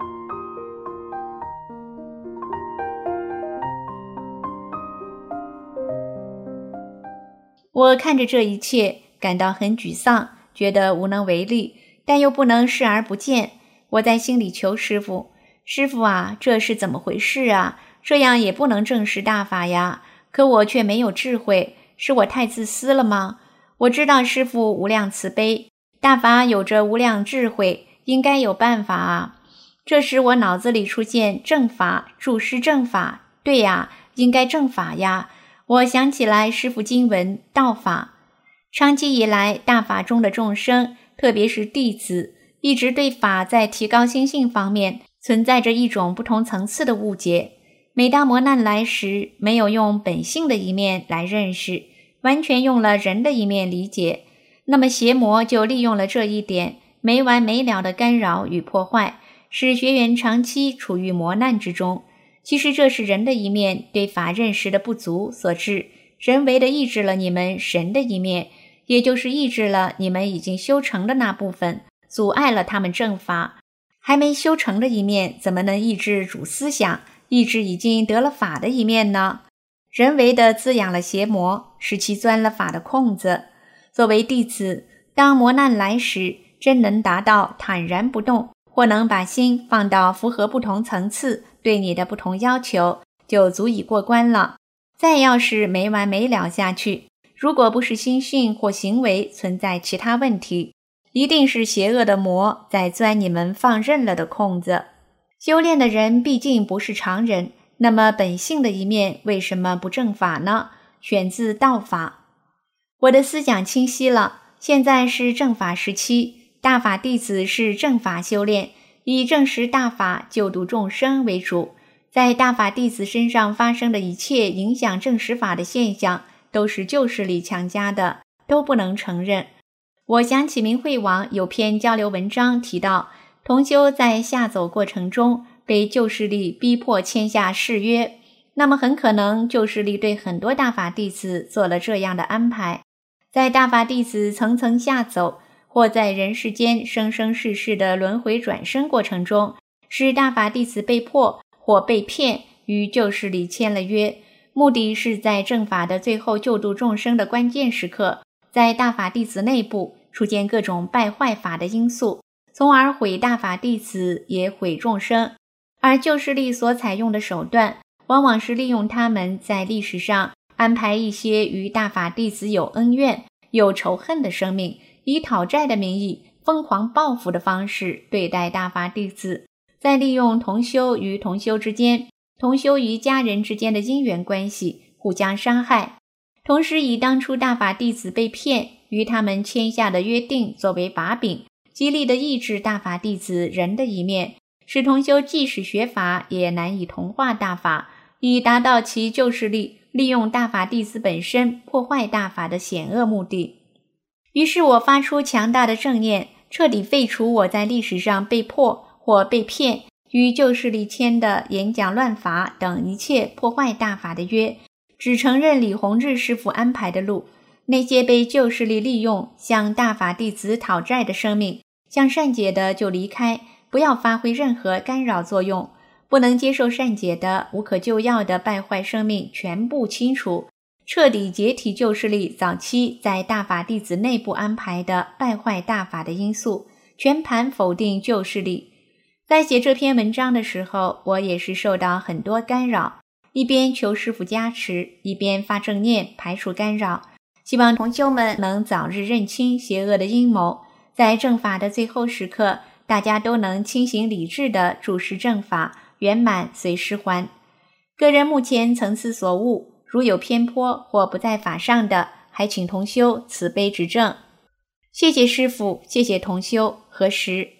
我看着这一切，感到很沮丧，觉得无能为力，但又不能视而不见。我在心里求师父，师父啊，这是怎么回事啊？这样也不能证实大法呀，可我却没有智慧，是我太自私了吗？我知道师父无量慈悲，大法有着无量智慧，应该有办法啊。这时我脑子里出现正法，注释正法，对呀，应该正法呀。我想起来师父经文道法，长期以来大法中的众生，特别是弟子，一直对法在提高心性方面存在着一种不同层次的误解。每当磨难来时，没有用本性的一面来认识，完全用了人的一面理解，那么邪魔就利用了这一点，没完没了的干扰与破坏，使学员长期处于磨难之中。其实这是人的一面对法认识的不足所致，人为的抑制了你们神的一面，也就是抑制了你们已经修成的那部分，阻碍了他们正法。还没修成的一面怎么能抑制主思想，抑制已经得了法的一面呢？人为的滋养了邪魔，使其钻了法的空子。作为弟子，当磨难来时，真能达到坦然不动，或能把心放到符合不同层次对你的不同要求，就足以过关了。再要是没完没了下去，如果不是心性或行为存在其他问题，一定是邪恶的魔在钻你们放任了的空子。修炼的人毕竟不是常人，那么本性的一面为什么不正法呢？选自道法。我的思想清晰了，现在是正法时期，大法弟子是正法修炼，以证实大法救度众生为主。在大法弟子身上发生的一切影响正实法的现象，都是旧势力强加的，都不能承认。我想起明慧网有篇交流文章提到，同修在下走过程中被旧势力逼迫签下誓约，那么很可能旧势力对很多大法弟子做了这样的安排。在大法弟子层层下走，或在人世间生生世世的轮回转生过程中，使大法弟子被迫或被骗与旧势力签了约，目的是在正法的最后救度众生的关键时刻，在大法弟子内部出现各种败坏法的因素，从而毁大法弟子也毁众生。而旧势力所采用的手段，往往是利用他们在历史上安排一些与大法弟子有恩怨、有仇恨的生命，以讨债的名义疯狂报复的方式对待大法弟子，再利用同修与同修之间、同修与家人之间的因缘关系互相伤害，同时以当初大法弟子被骗与他们签下的约定作为把柄，极力的抑制大法弟子人的一面，使同修即使学法也难以同化大法，以达到其旧势力利用大法弟子本身破坏大法的险恶目的。于是我发出强大的正念，彻底废除我在历史上被迫或被骗与旧势力签的演讲乱法等一切破坏大法的约，只承认李洪志师父安排的路。那些被旧势力利用向大法弟子讨债的生命，向善解的就离开，不要发挥任何干扰作用。不能接受善解的无可救药的败坏生命全部清除，彻底解体旧势力早期在大法弟子内部安排的败坏大法的因素，全盘否定旧势力。在写这篇文章的时候，我也是受到很多干扰，一边求师父加持，一边发正念排除干扰，希望同修们能早日认清邪恶的阴谋，在正法的最后时刻，大家都能清醒理智地注视正法，圆满随时还。个人目前层次所悟，如有偏颇或不在法上的，还请同修慈悲指正。谢谢师父，谢谢同修，何时。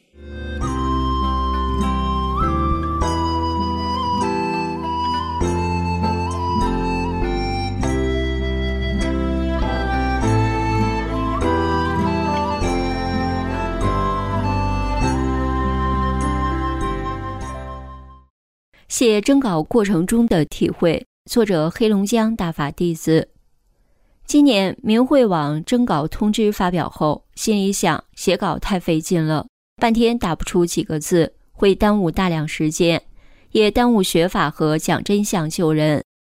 写征稿过程中的体会，作者黑龙江大法弟子。今年明慧网征稿通知发表后，心里想写稿太费劲了，半天打不出几个字，会耽误大量时间，也耽误学法和讲真相救人。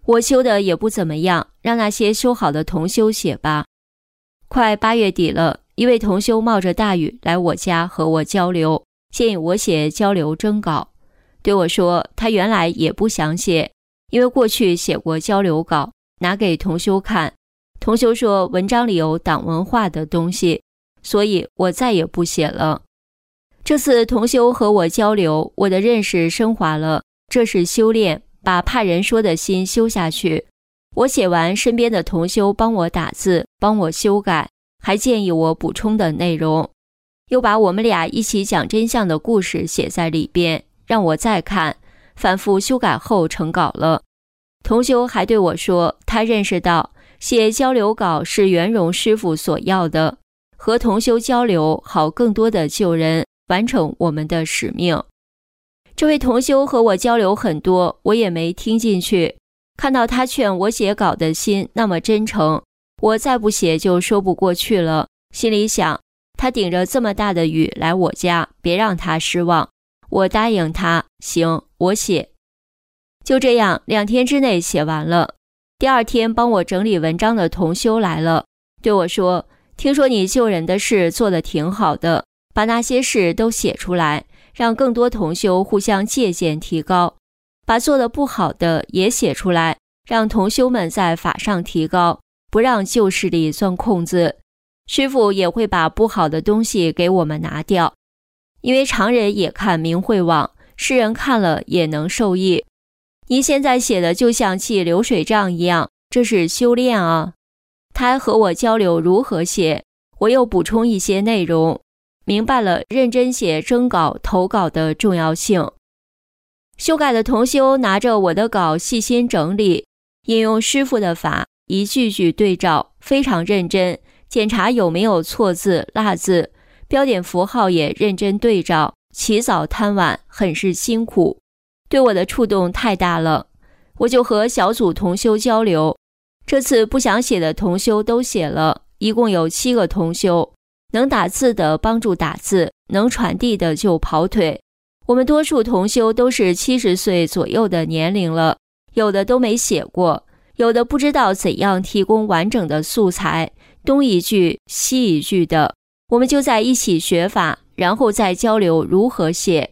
我修的也不怎么样，让那些修好的同修写吧。快八月底了，一位同修冒着大雨来我家和我交流，建议我写交流征稿。对我说他原来也不想写，因为过去写过交流稿，拿给同修看，同修说文章里有党文化的东西，所以我再也不写了。这次同修和我交流，我的认识升华了，这是修炼，把怕人说的心修下去。我写完，身边的同修帮我打字，帮我修改，还建议我补充的内容，又把我们俩一起讲真相的故事写在里边，让我再看，反复修改后成稿了。同修还对我说，他认识到写交流稿是圆融师父所要的，和同修交流好更多的救人，完成我们的使命。这位同修和我交流很多，我也没听进去，看到他劝我写稿的心那么真诚，我再不写就说不过去了，心里想，他顶着这么大的雨来我家，别让他失望。我答应他，行，我写。就这样，两天之内写完了。第二天帮我整理文章的同修来了，对我说，听说你救人的事做得挺好的，把那些事都写出来，让更多同修互相借鉴提高，把做得不好的也写出来，让同修们在法上提高，不让旧势力钻空子。师父也会把不好的东西给我们拿掉，因为常人也看明慧网，世人看了也能受益。您现在写的就像记流水账一样，这是修炼啊。他还和我交流如何写，我又补充一些内容，明白了认真写征稿投稿的重要性。修改的同修拿着我的稿细心整理，引用师父的法，一句句对照，非常认真，检查有没有错字落字，标点符号也认真对照，起早贪晚，很是辛苦，对我的触动太大了。我就和小组同修交流，这次不想写的同修都写了，一共有七个同修，能打字的帮助打字，能传递的就跑腿。我们多数同修都是七十岁左右的年龄了，有的都没写过，有的不知道怎样提供完整的素材，东一句西一句的，我们就在一起学法，然后再交流如何写。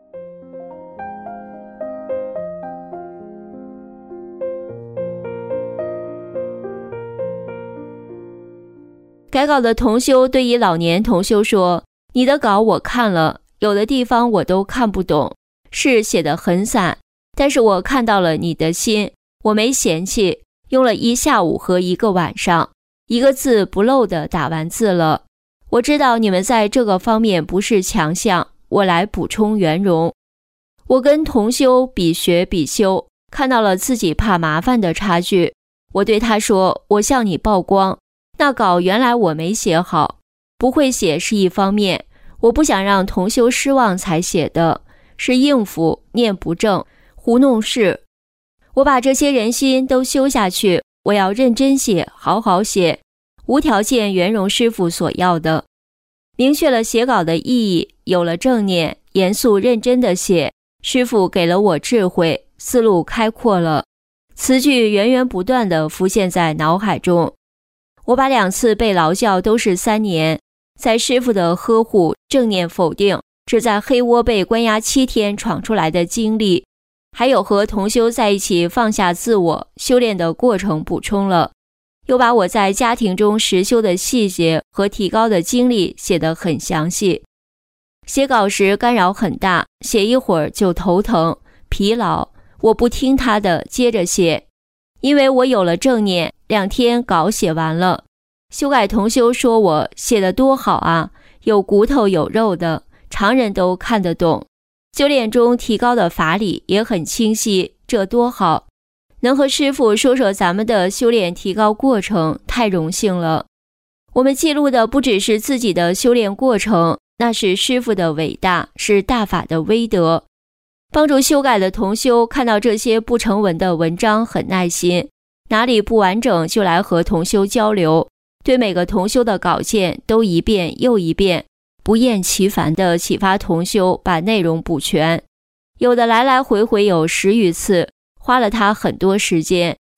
改稿的同修对于老年同修说，你的稿我看了，有的地方我都看不懂，是写得很散，但是我看到了你的心，我没嫌弃，用了一下午和一个晚上，一个字不漏的打完字了。我知道你们在这个方面不是强项，我来补充圆融。我跟同修比学比修，看到了自己怕麻烦的差距。我对他说，我向你曝光，那稿原来我没写好，不会写是一方面，我不想让同修失望才写的，是应付念不正糊弄事。我把这些人心都修下去，我要认真写，好好写，无条件圆融师父所要的。明确了写稿的意义，有了正念，严肃认真的写，师父给了我智慧，思路开阔了，词句源源不断地浮现在脑海中。我把两次被劳教都是三年，在师父的呵护、正念否定，只在黑窝被关押七天闯出来的经历，还有和同修在一起放下自我修炼的过程补充了，又把我在家庭中实修的细节和提高的经历写得很详细。写稿时干扰很大，写一会儿就头疼、疲劳，我不听他的，接着写。因为我有了正念，两天稿写完了。修改同修说我写得多好啊，有骨头有肉的，常人都看得懂。修炼中提高的法理也很清晰，这多好。能和师父说说咱们的修炼提高过程，太荣幸了。我们记录的不只是自己的修炼过程，那是师父的伟大，是大法的威德。帮助修改的同修看到这些不成文的文章很耐心，哪里不完整就来和同修交流，对每个同修的稿件都一遍又一遍，不厌其烦地启发同修把内容补全。有的来来回回有十余次，花了他很多时间，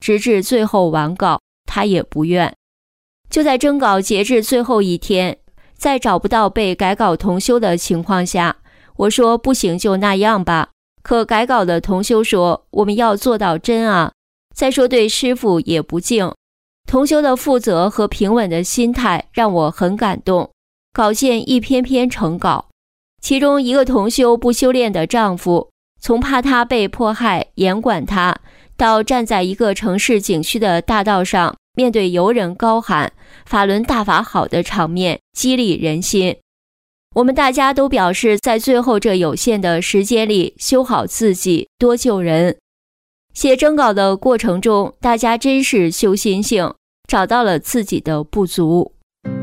直至最后完稿，他也不愿。就在征稿截至最后一天，在找不到被改稿同修的情况下，我说不行就那样吧。可改稿的同修说，我们要做到真啊，再说对师父也不敬。同修的负责和平稳的心态让我很感动，稿件一篇篇成稿。其中一个同修不修炼的丈夫，从怕他被迫害严管他，到站在一个城市景区的大道上，面对游人高喊法轮大法好的场面，激励人心。我们大家都表示，在最后这有限的时间里修好自己，多救人。写征稿的过程中，大家真是修心性，找到了自己的不足。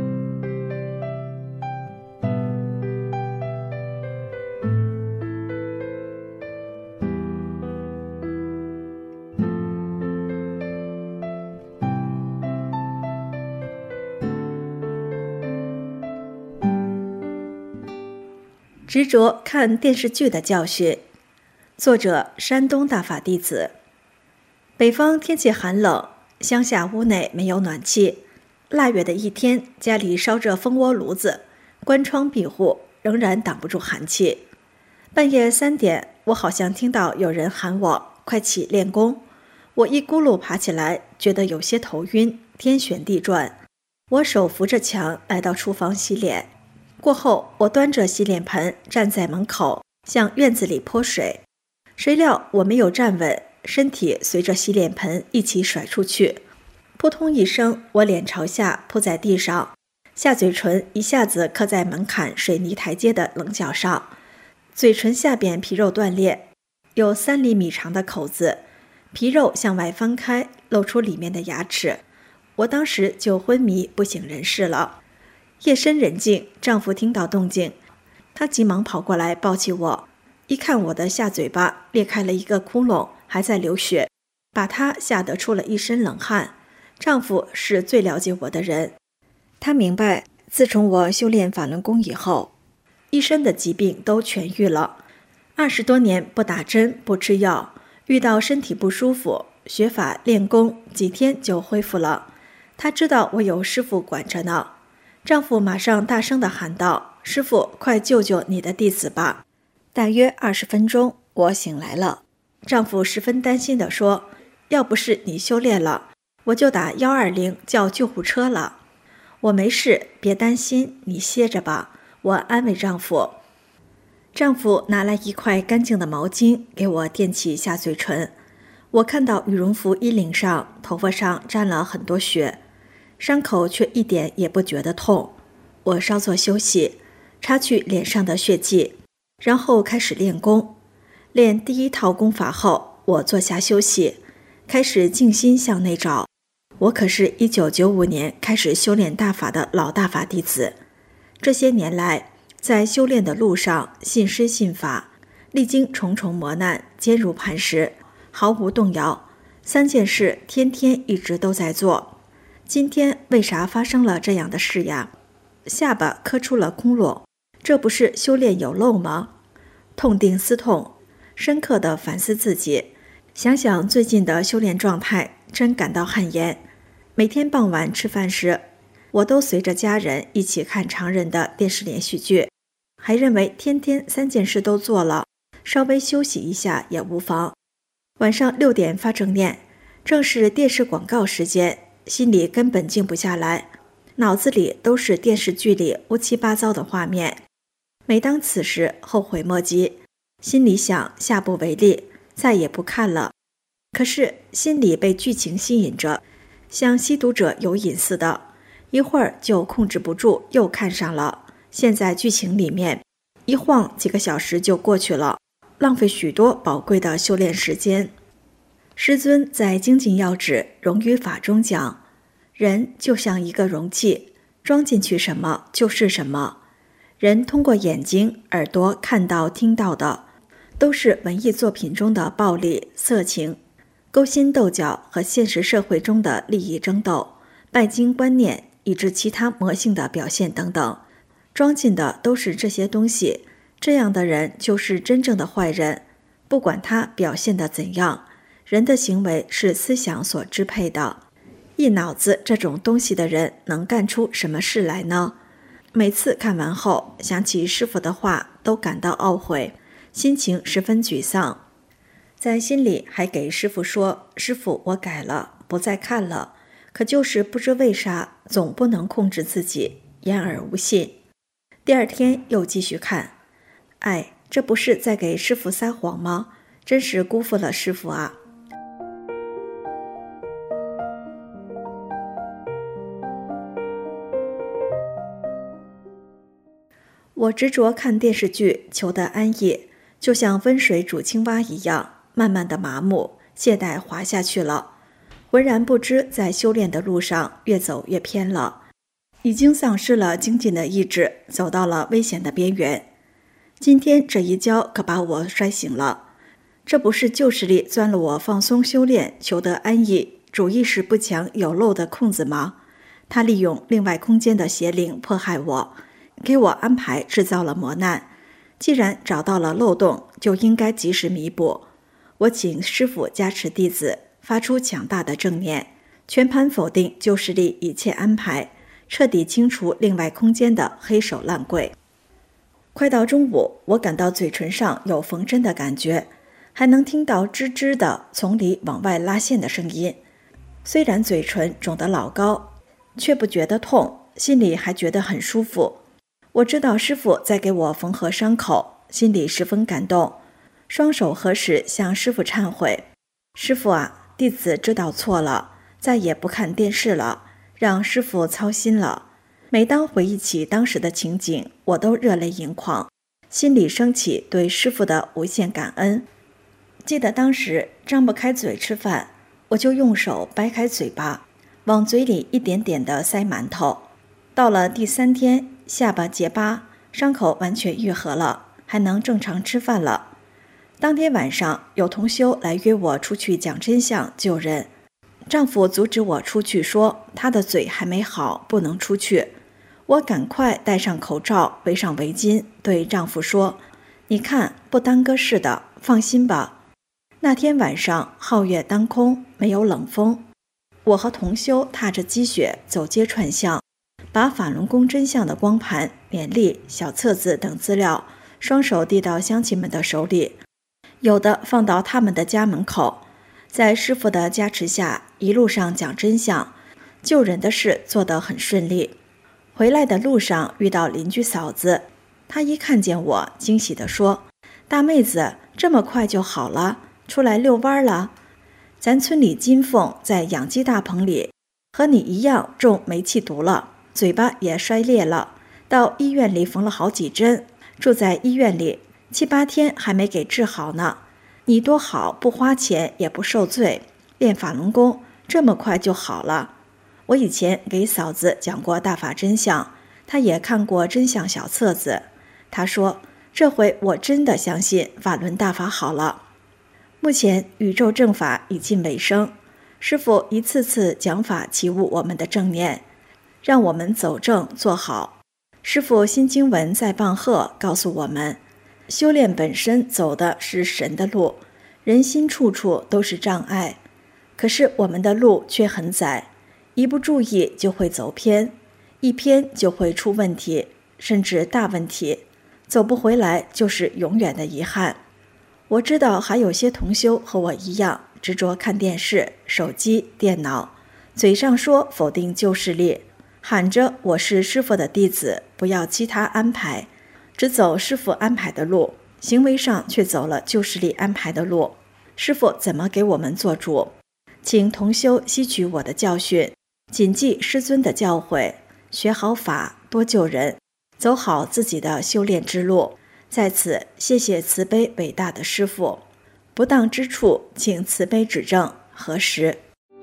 执着看电视剧的教训，作者山东大法弟子。北方天气寒冷，乡下屋内没有暖气，腊月的一天，家里烧着蜂窝炉子，关窗闭户，仍然挡不住寒气。半夜三点，我好像听到有人喊我快起练功。我一咕噜爬起来，觉得有些头晕，天旋地转。我手扶着墙来到厨房洗脸，过后我端着洗脸盆站在门口，向院子里泼水。谁料我没有站稳，身体随着洗脸盆一起甩出去，扑通一声，我脸朝下扑在地上，下嘴唇一下子磕在门槛水泥台阶的棱角上，嘴唇下边皮肉断裂，有三厘米长的口子，皮肉向外翻开，露出里面的牙齿。我当时就昏迷不省人事了。夜深人静，丈夫听到动静，他急忙跑过来抱起我，一看我的下嘴巴裂开了一个窟窿，还在流血，把他吓得出了一身冷汗。丈夫是最了解我的人，他明白自从我修炼法轮功以后，一身的疾病都痊愈了。二十多年不打针不吃药，遇到身体不舒服，学法练功，几天就恢复了。他知道我有师父管着呢。丈夫马上大声地喊道：师父，快救救你的弟子吧！大约二十分钟，我醒来了。丈夫十分担心地说：要不是你修炼了，我就打一二零叫救护车了。我没事，别担心，你歇着吧，我安慰丈夫。丈夫拿来一块干净的毛巾给我垫起下嘴唇，我看到羽绒服衣领上头发上沾了很多血，伤口却一点也不觉得痛。我稍作休息，擦去脸上的血迹，然后开始练功。练第一套功法后，我坐下休息，开始静心向内找。我可是一九九五年开始修炼大法的老大法弟子，这些年来在修炼的路上信师信法，历经重重磨难，坚如磐石，毫无动摇。三件事天天一直都在做。今天为啥发生了这样的事呀？下巴磕出了窟窿，这不是修炼有漏吗？痛定思痛，深刻地反思自己，想想最近的修炼状态，真感到汗颜。每天傍晚吃饭时，我都随着家人一起看常人的电视连续剧，还认为天天三件事都做了，稍微休息一下也无妨。晚上六点发正念，正是电视广告时间，心里根本静不下来，脑子里都是电视剧里乌七八糟的画面。每当此时，后悔莫及，心里想下不为例，再也不看了。可是心里被剧情吸引着，像吸毒者有瘾似的，一会儿就控制不住又看上了。现在剧情里面一晃几个小时就过去了，浪费许多宝贵的修炼时间。师尊在精进要旨容于法中讲，人就像一个容器，装进去什么就是什么。人通过眼睛、耳朵看到听到的，都是文艺作品中的暴力、色情、勾心斗角和现实社会中的利益争斗、拜金观念以至其他魔性的表现等等，装进的都是这些东西。这样的人就是真正的坏人，不管他表现得怎样， 人的行为是思想所支配的。一脑子这种东西的人能干出什么事来呢？每次看完后，想起师父的话，都感到懊悔，心情十分沮丧。在心里还给师父说，师父，我改了，不再看了。可就是不知为啥，总不能控制自己，言而无信。第二天又继续看，哎，这不是在给师父撒谎吗？真是辜负了师父啊！我执着看电视剧，求得安逸，就像温水煮青蛙一样，慢慢的麻木，懈怠滑下去了。浑然不知在修炼的路上越走越偏了，已经丧失了精进的意志，走到了危险的边缘。今天这一跤可把我摔醒了，这不是旧势力钻了我放松修炼，求得安逸，主意识不强有漏的空子吗？他利用另外空间的邪灵迫害我，给我安排制造了磨难。既然找到了漏洞，就应该及时弥补。我请师父加持弟子，发出强大的正念，全盘否定旧势力一切安排，彻底清除另外空间的黑手烂柜。快到中午，我感到嘴唇上有缝针的感觉，还能听到吱吱的从里往外拉线的声音。虽然嘴唇肿得老高，却不觉得痛，心里还觉得很舒服。我知道师父在给我缝合伤口，心里十分感动，双手合十向师父忏悔。师父啊，弟子知道错了，再也不看电视了，让师父操心了。每当回忆起当时的情景，我都热泪盈眶，心里升起对师父的无限感恩。记得当时张不开嘴吃饭，我就用手掰开嘴巴，往嘴里一点点地塞馒头。到了第三天，下巴结疤，伤口完全愈合了，还能正常吃饭了。当天晚上，有同修来约我出去讲真相救人。丈夫阻止我出去，说他的嘴还没好，不能出去。我赶快戴上口罩，围上围巾，对丈夫说，你看，不耽搁事的，放心吧。那天晚上皓月当空，没有冷风。我和同修踏着积雪走街串巷，把法轮功真相的光盘、勉励、小册子等资料双手递到乡亲们的手里，有的放到他们的家门口。在师父的加持下，一路上讲真相，救人的事做得很顺利。回来的路上遇到邻居嫂子，她一看见我，惊喜地说，大妹子这么快就好了，出来遛弯了。咱村里金凤在养鸡大棚里和你一样中煤气毒了，嘴巴也摔裂了，到医院里缝了好几针，住在医院里七八天还没给治好呢。你多好，不花钱也不受罪，练法轮功这么快就好了。我以前给嫂子讲过大法真相，她也看过真相小册子，她说这回我真的相信法轮大法好了。目前宇宙正法已近尾声，师父一次次讲法启悟我们的正念，让我们走正做好。师父新经文在棒喝告诉我们，修炼本身走的是神的路，人心处处都是障碍，可是我们的路却很窄，一不注意就会走偏，一偏就会出问题，甚至大问题，走不回来就是永远的遗憾。我知道还有些同修和我一样，执着看电视、手机、电脑，嘴上说否定旧势力，喊着我是师父的弟子，不要其他安排，只走师父安排的路，行为上却走了旧势力安排的路。师父怎么给我们做主？请同修吸取我的教训，谨记师尊的教诲，学好法，多救人，走好自己的修炼之路。在此谢谢慈悲伟大的师父，不当之处请慈悲指正，核实。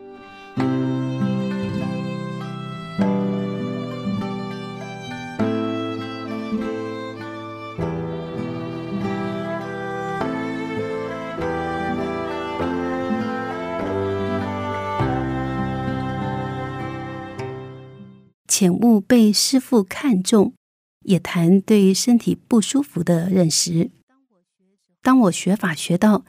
潜悟被师父看重，也谈对身体不舒服的认识。当我学法学到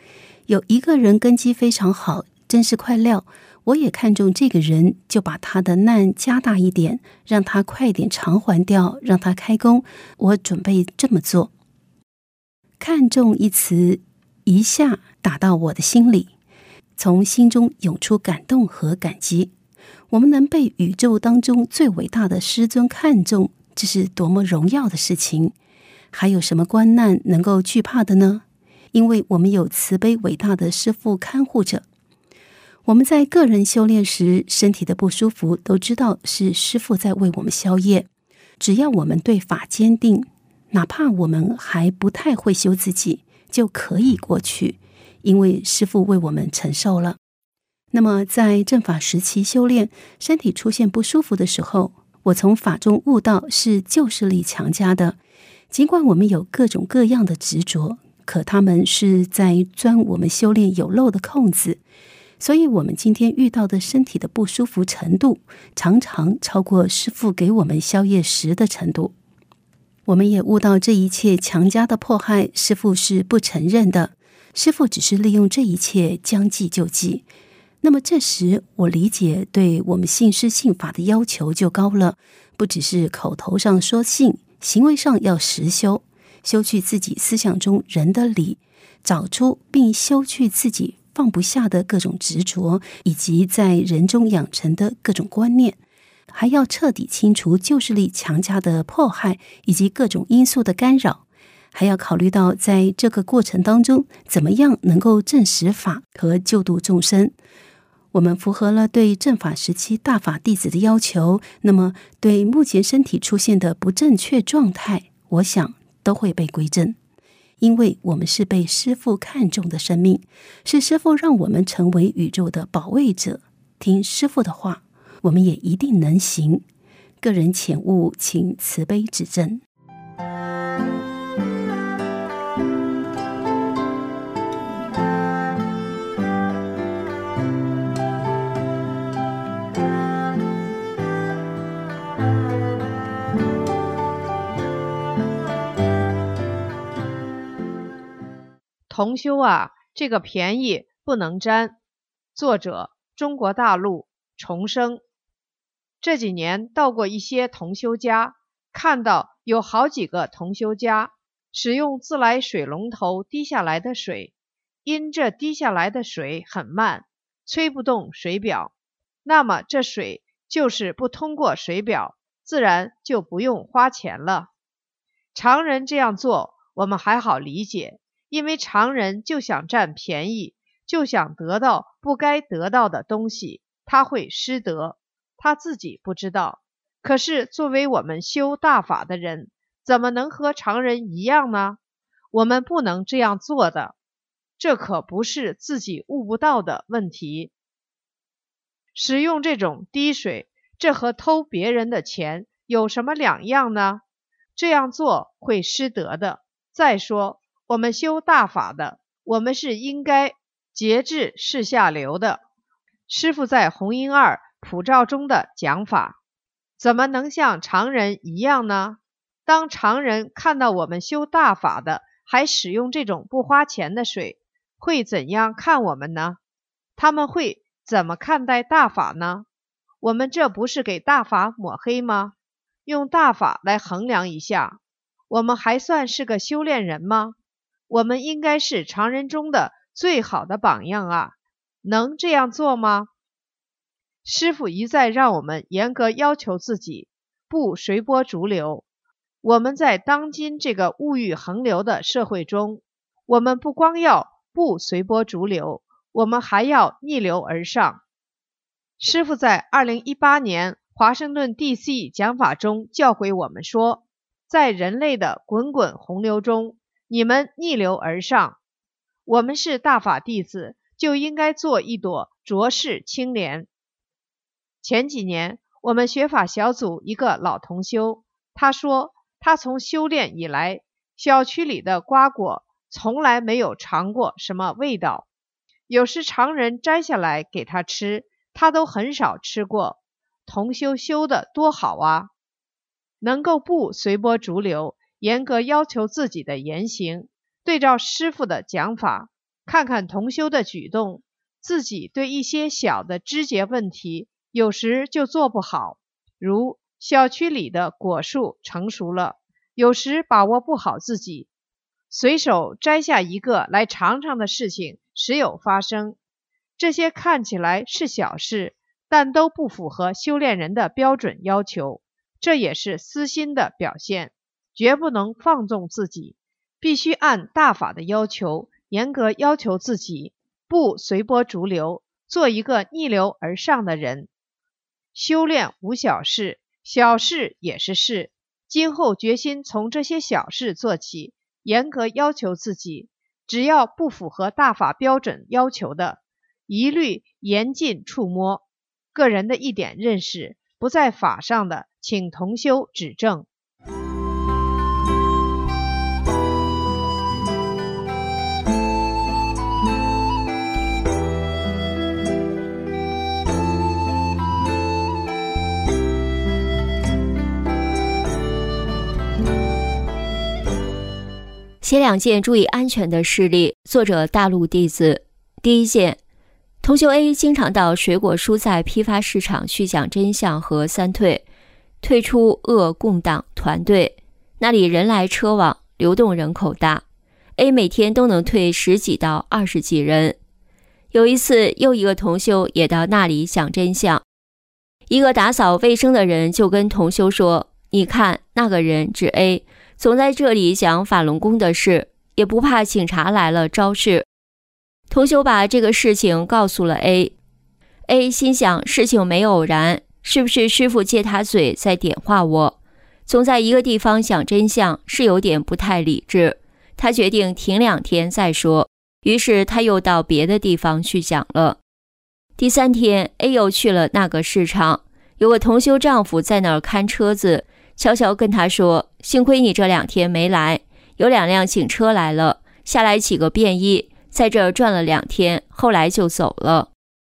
有一个人根基非常好，真是块料，我也看中这个人，就把他的难加大一点，让他快点偿还掉，让他开工。我准备这么做。看中一词一下打到我的心里，从心中涌出感动和感激。我们能被宇宙当中最伟大的师尊看中，这是多么荣耀的事情！还有什么关难能够惧怕的呢？因为我们有慈悲伟大的师父看护着。我们在个人修炼时，身体的不舒服都知道是师父在为我们消业。只要我们对法坚定，哪怕我们还不太会修自己，就可以过去，因为师父为我们承受了。那么在正法时期修炼，身体出现不舒服的时候，我从法中悟到是旧势力强加的。尽管我们有各种各样的执着，可他们是在钻我们修炼有漏的空子，所以我们今天遇到的身体的不舒服程度，常常超过师父给我们消业时的程度。我们也悟到这一切强加的迫害，师父是不承认的，师父只是利用这一切将计就计。那么这时我理解对我们信师信法的要求就高了，不只是口头上说信，行为上要实修，修去自己思想中人的理，找出并修去自己放不下的各种执着，以及在人中养成的各种观念，还要彻底清除旧势力强加的迫害以及各种因素的干扰，还要考虑到在这个过程当中怎么样能够证实法和救度众生。我们符合了对正法时期大法弟子的要求，那么对目前身体出现的不正确状态，我想都会被归正。因为我们是被师父看重的生命，是师父让我们成为宇宙的保卫者，听师父的话，我们也一定能行。个人浅悟，请慈悲指正。 同修啊，这个便宜不能占。作者：中国大陆重生。这几年到过一些同修家，看到有好几个同修家使用自来水龙头滴下来的水，因这滴下来的水很慢，吹不动水表，那么这水就是不通过水表，自然就不用花钱了。常人这样做我们还好理解，因为常人就想占便宜，就想得到不该得到的东西，他会失德，他自己不知道。可是作为我们修大法的人，怎么能和常人一样呢？我们不能这样做的，这可不是自己悟不到的问题。使用这种滴水，这和偷别人的钱有什么两样呢？这样做会失德的。再说我们修大法的，我们是应该节制是下流的。师父在弘音二普照中的讲法，怎么能像常人一样呢？当常人看到我们修大法的还使用这种不花钱的水，会怎样看我们呢？他们会怎么看待大法呢？我们这不是给大法抹黑吗？用大法来衡量一下，我们还算是个修炼人吗？我们应该是常人中的最好的榜样啊，能这样做吗？师父一再让我们严格要求自己，不随波逐流。我们在当今这个物欲横流的社会中，我们不光要不随波逐流，我们还要逆流而上。师父在二零一八年华盛顿 D C 讲法中教诲我们说，在人类的滚滚洪流中，你们逆流而上。我们是大法弟子，就应该做一朵浊世青莲。前几年我们学法小组一个老同修，他说他从修炼以来，小区里的瓜果从来没有尝过什么味道，有时常人摘下来给他吃，他都很少吃过。同修修的多好啊，能够不随波逐流，严格要求自己的言行，对照师父的讲法， 看看同修的举动，自己对一些小的枝节问题有时就做不好，如小区里的果树成熟了，有时把握不好自己，随手摘下一个来尝尝的事情时有发生。这些看起来是小事，但都不符合修炼人的标准要求，这也是私心的表现，绝不能放纵自己，必须按大法的要求，严格要求自己，不随波逐流，做一个逆流而上的人。修炼无小事，小事也是事，今后决心从这些小事做起，严格要求自己，只要不符合大法标准要求的，一律严禁触摸。个人的一点认识不在法上的，请同修指正。 写两件注意安全的事例，作者大陆弟子。第一件，同修 A 经常到水果蔬菜批发市场去讲真相和三退，退出鄂共党团队，那里人来车往，流动人口大， A 每天都能退十几到二十几人。有一次又一个同修也到那里讲真相，一个打扫卫生的人就跟同修说，你看那个人指 A 总在这里讲法轮功的事，也不怕警察来了招事。同修把这个事情告诉了 A， A 心想事情没偶然，是不是师父借他嘴在点化我？总在一个地方讲真相是有点不太理智，他决定停两天再说，于是他又到别的地方去讲了。第三天 A 又去了那个市场，有个同修丈夫在那儿看车子，悄悄跟他说，幸亏你这两天没来，有两辆警车来了，下来几个便衣，在这儿转了两天，后来就走了。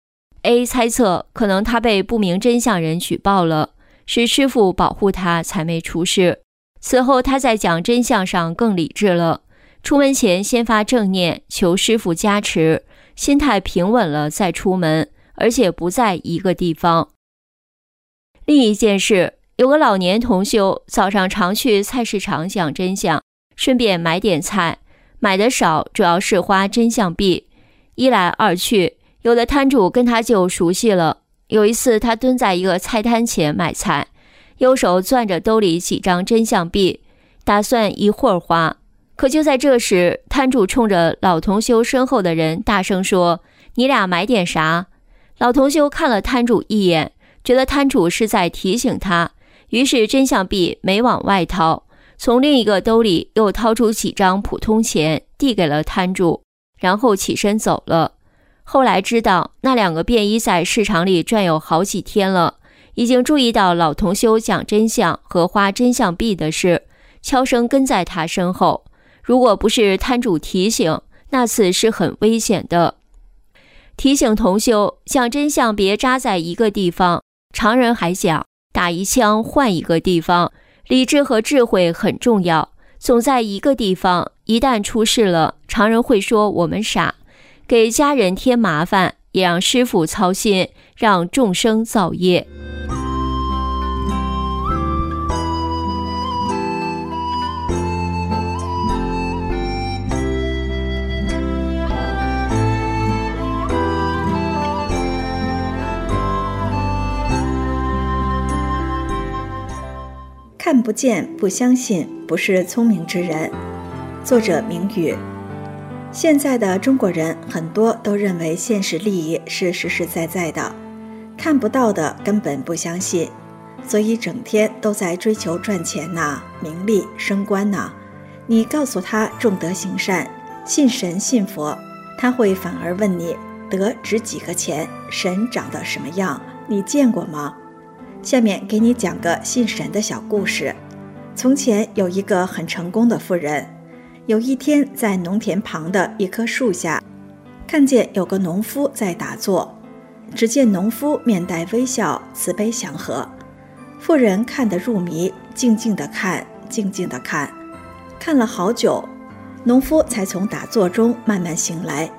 A 猜测可能他被不明真相人举报了，是师父保护他才没出事。此后他在讲真相上更理智了，出门前先发正念，求师父加持，心态平稳了再出门，而且不在一个地方。另一件事，有个老年同修早上常去菜市场讲真相，顺便买点菜，买的少主要是花真相币，一来二去，有的摊主跟他就熟悉了。有一次他蹲在一个菜摊前买菜，右手攥着兜里几张真相币，打算一会儿花。可就在这时，摊主冲着老同修身后的人大声说，你俩买点啥？老同修看了摊主一眼，觉得摊主是在提醒他，于是真相币没往外掏，从另一个兜里又掏出几张普通钱递给了摊主，然后起身走了。后来知道那两个便衣在市场里转悠好几天了，已经注意到老同修讲真相和花真相币的事，悄声跟在他身后。如果不是摊主提醒，那次是很危险的。提醒同修讲真相别扎在一个地方，常人还讲打一枪换一个地方，理智和智慧很重要，总在一个地方，一旦出事了，常人会说我们傻，给家人添麻烦，也让师父操心，让众生造业。 看不见不相信，不是聪明之人。作者明宇。现在的中国人很多都认为现实利益是实实在在的，看不到的根本不相信，所以整天都在追求赚钱呐、名利、升官呐。你告诉他重德行善，信神信佛，他会反而问你德值几个钱，神长得什么样，你见过吗？下面给你讲个信神的小故事。从前有一个很成功的富人，有一天在农田旁的一棵树下，看见有个农夫在打坐。只见农夫面带微笑，慈悲祥和。富人看得入迷，静静地看，静静地看，看了好久，农夫才从打坐中慢慢醒来，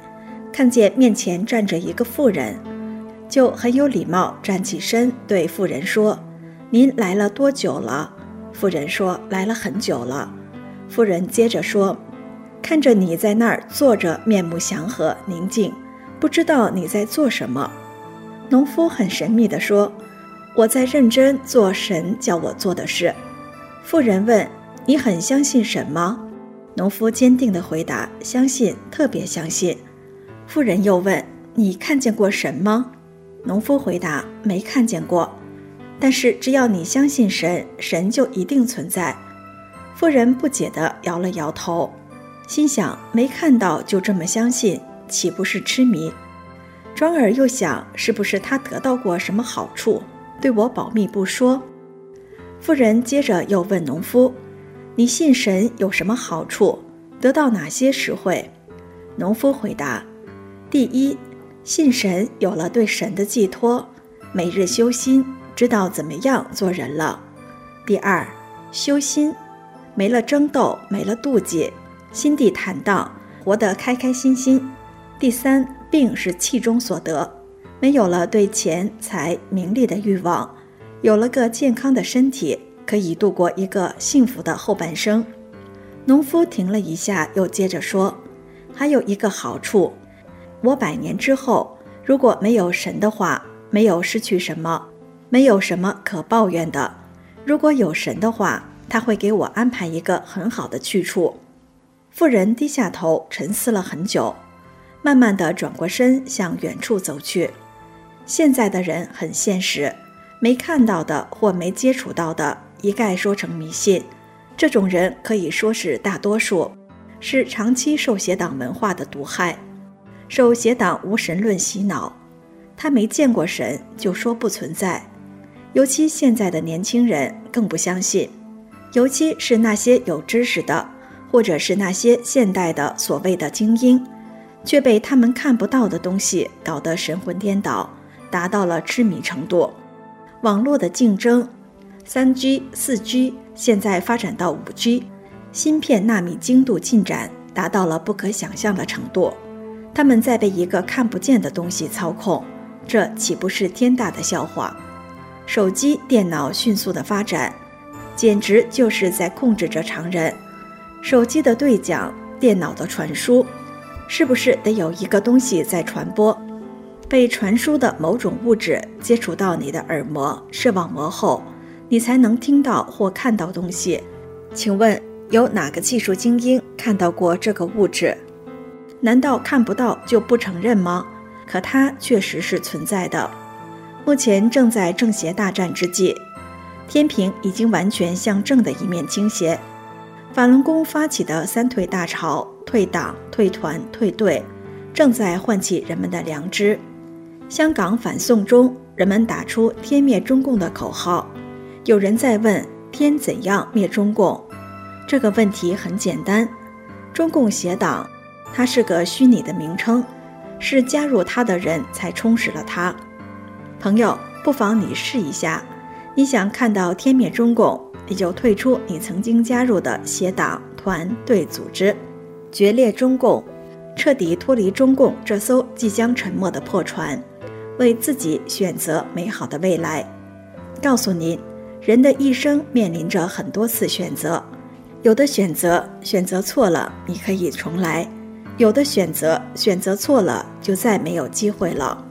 看见面前站着一个妇人，就很有礼貌站起身对妇人说：“您来了多久了？”妇人说：“来了很久了。”妇人接着说：“看着你在那儿坐着，面目祥和宁静，不知道你在做什么。”农夫很神秘地说：“我在认真做神叫我做的事。”妇人问：“你很相信神吗？”农夫坚定地回答：“相信，特别相信。”妇人又问：“你看见过神吗？”农夫回答：“没看见过，但是只要你相信神，神就一定存在。”妇人不解地摇了摇头，心想：没看到就这么相信，岂不是痴迷？转而又想，是不是他得到过什么好处，对我保密不说？妇人接着又问农夫：“你信神有什么好处？得到哪些实惠？”农夫回答：“第一，信神有了对神的寄托，每日修心，知道怎么样做人了。第二，修心，没了争斗，没了妒忌，心地坦荡，活得开开心心。第三，病是气中所得，没有了对钱财名利的欲望，有了个健康的身体，可以度过一个幸福的后半生。”农夫停了一下，又接着说：“还有一个好处，我百年之后，如果没有神的话，没有失去什么，没有什么可抱怨的。如果有神的话，他会给我安排一个很好的去处。”妇人低下头沉思了很久，慢慢地转过身向远处走去。现在的人很现实，没看到的或没接触到的一概说成迷信，这种人可以说是大多数，是长期受邪党文化的毒害，受邪党无神论洗脑。他没见过神就说不存在，尤其现在的年轻人更不相信，尤其是那些有知识的，或者是那些现代的所谓的精英，却被他们看不到的东西搞得神魂颠倒，达到了痴迷程度。网络的竞争 三 G、四 G 现在发展到 五 G， 芯片纳米精度进展达到了不可想象的程度，他们在被一个看不见的东西操控，这岂不是天大的笑话？手机、电脑迅速的发展，简直就是在控制着常人。手机的对讲，电脑的传输，是不是得有一个东西在传播？被传输的某种物质接触到你的耳膜、视网膜后，你才能听到或看到东西。请问有哪个技术精英看到过这个物质？难道看不到就不承认吗？可它确实是存在的。目前正在正邪大战之际，天平已经完全向正的一面倾斜。法轮功发起的三退大潮，退党、退团、退队，正在唤起人们的良知。香港反送中，人们打出天灭中共的口号，有人在问天怎样灭中共？这个问题很简单，中共邪党，它是个虚拟的名称，是加入它的人才充实了它。朋友，不妨你试一下，你想看到天灭中共，你就退出你曾经加入的邪党、团、队组织，决裂中共，彻底脱离中共这艘即将沉没的破船，为自己选择美好的未来。告诉您，人的一生面临着很多次选择，有的选择选择错了，你可以重来；有的选择选择错了，就再没有机会了。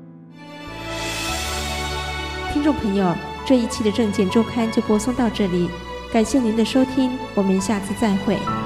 听众朋友，这一期的证件周刊就播送到这里，感谢您的收听，我们下次再会。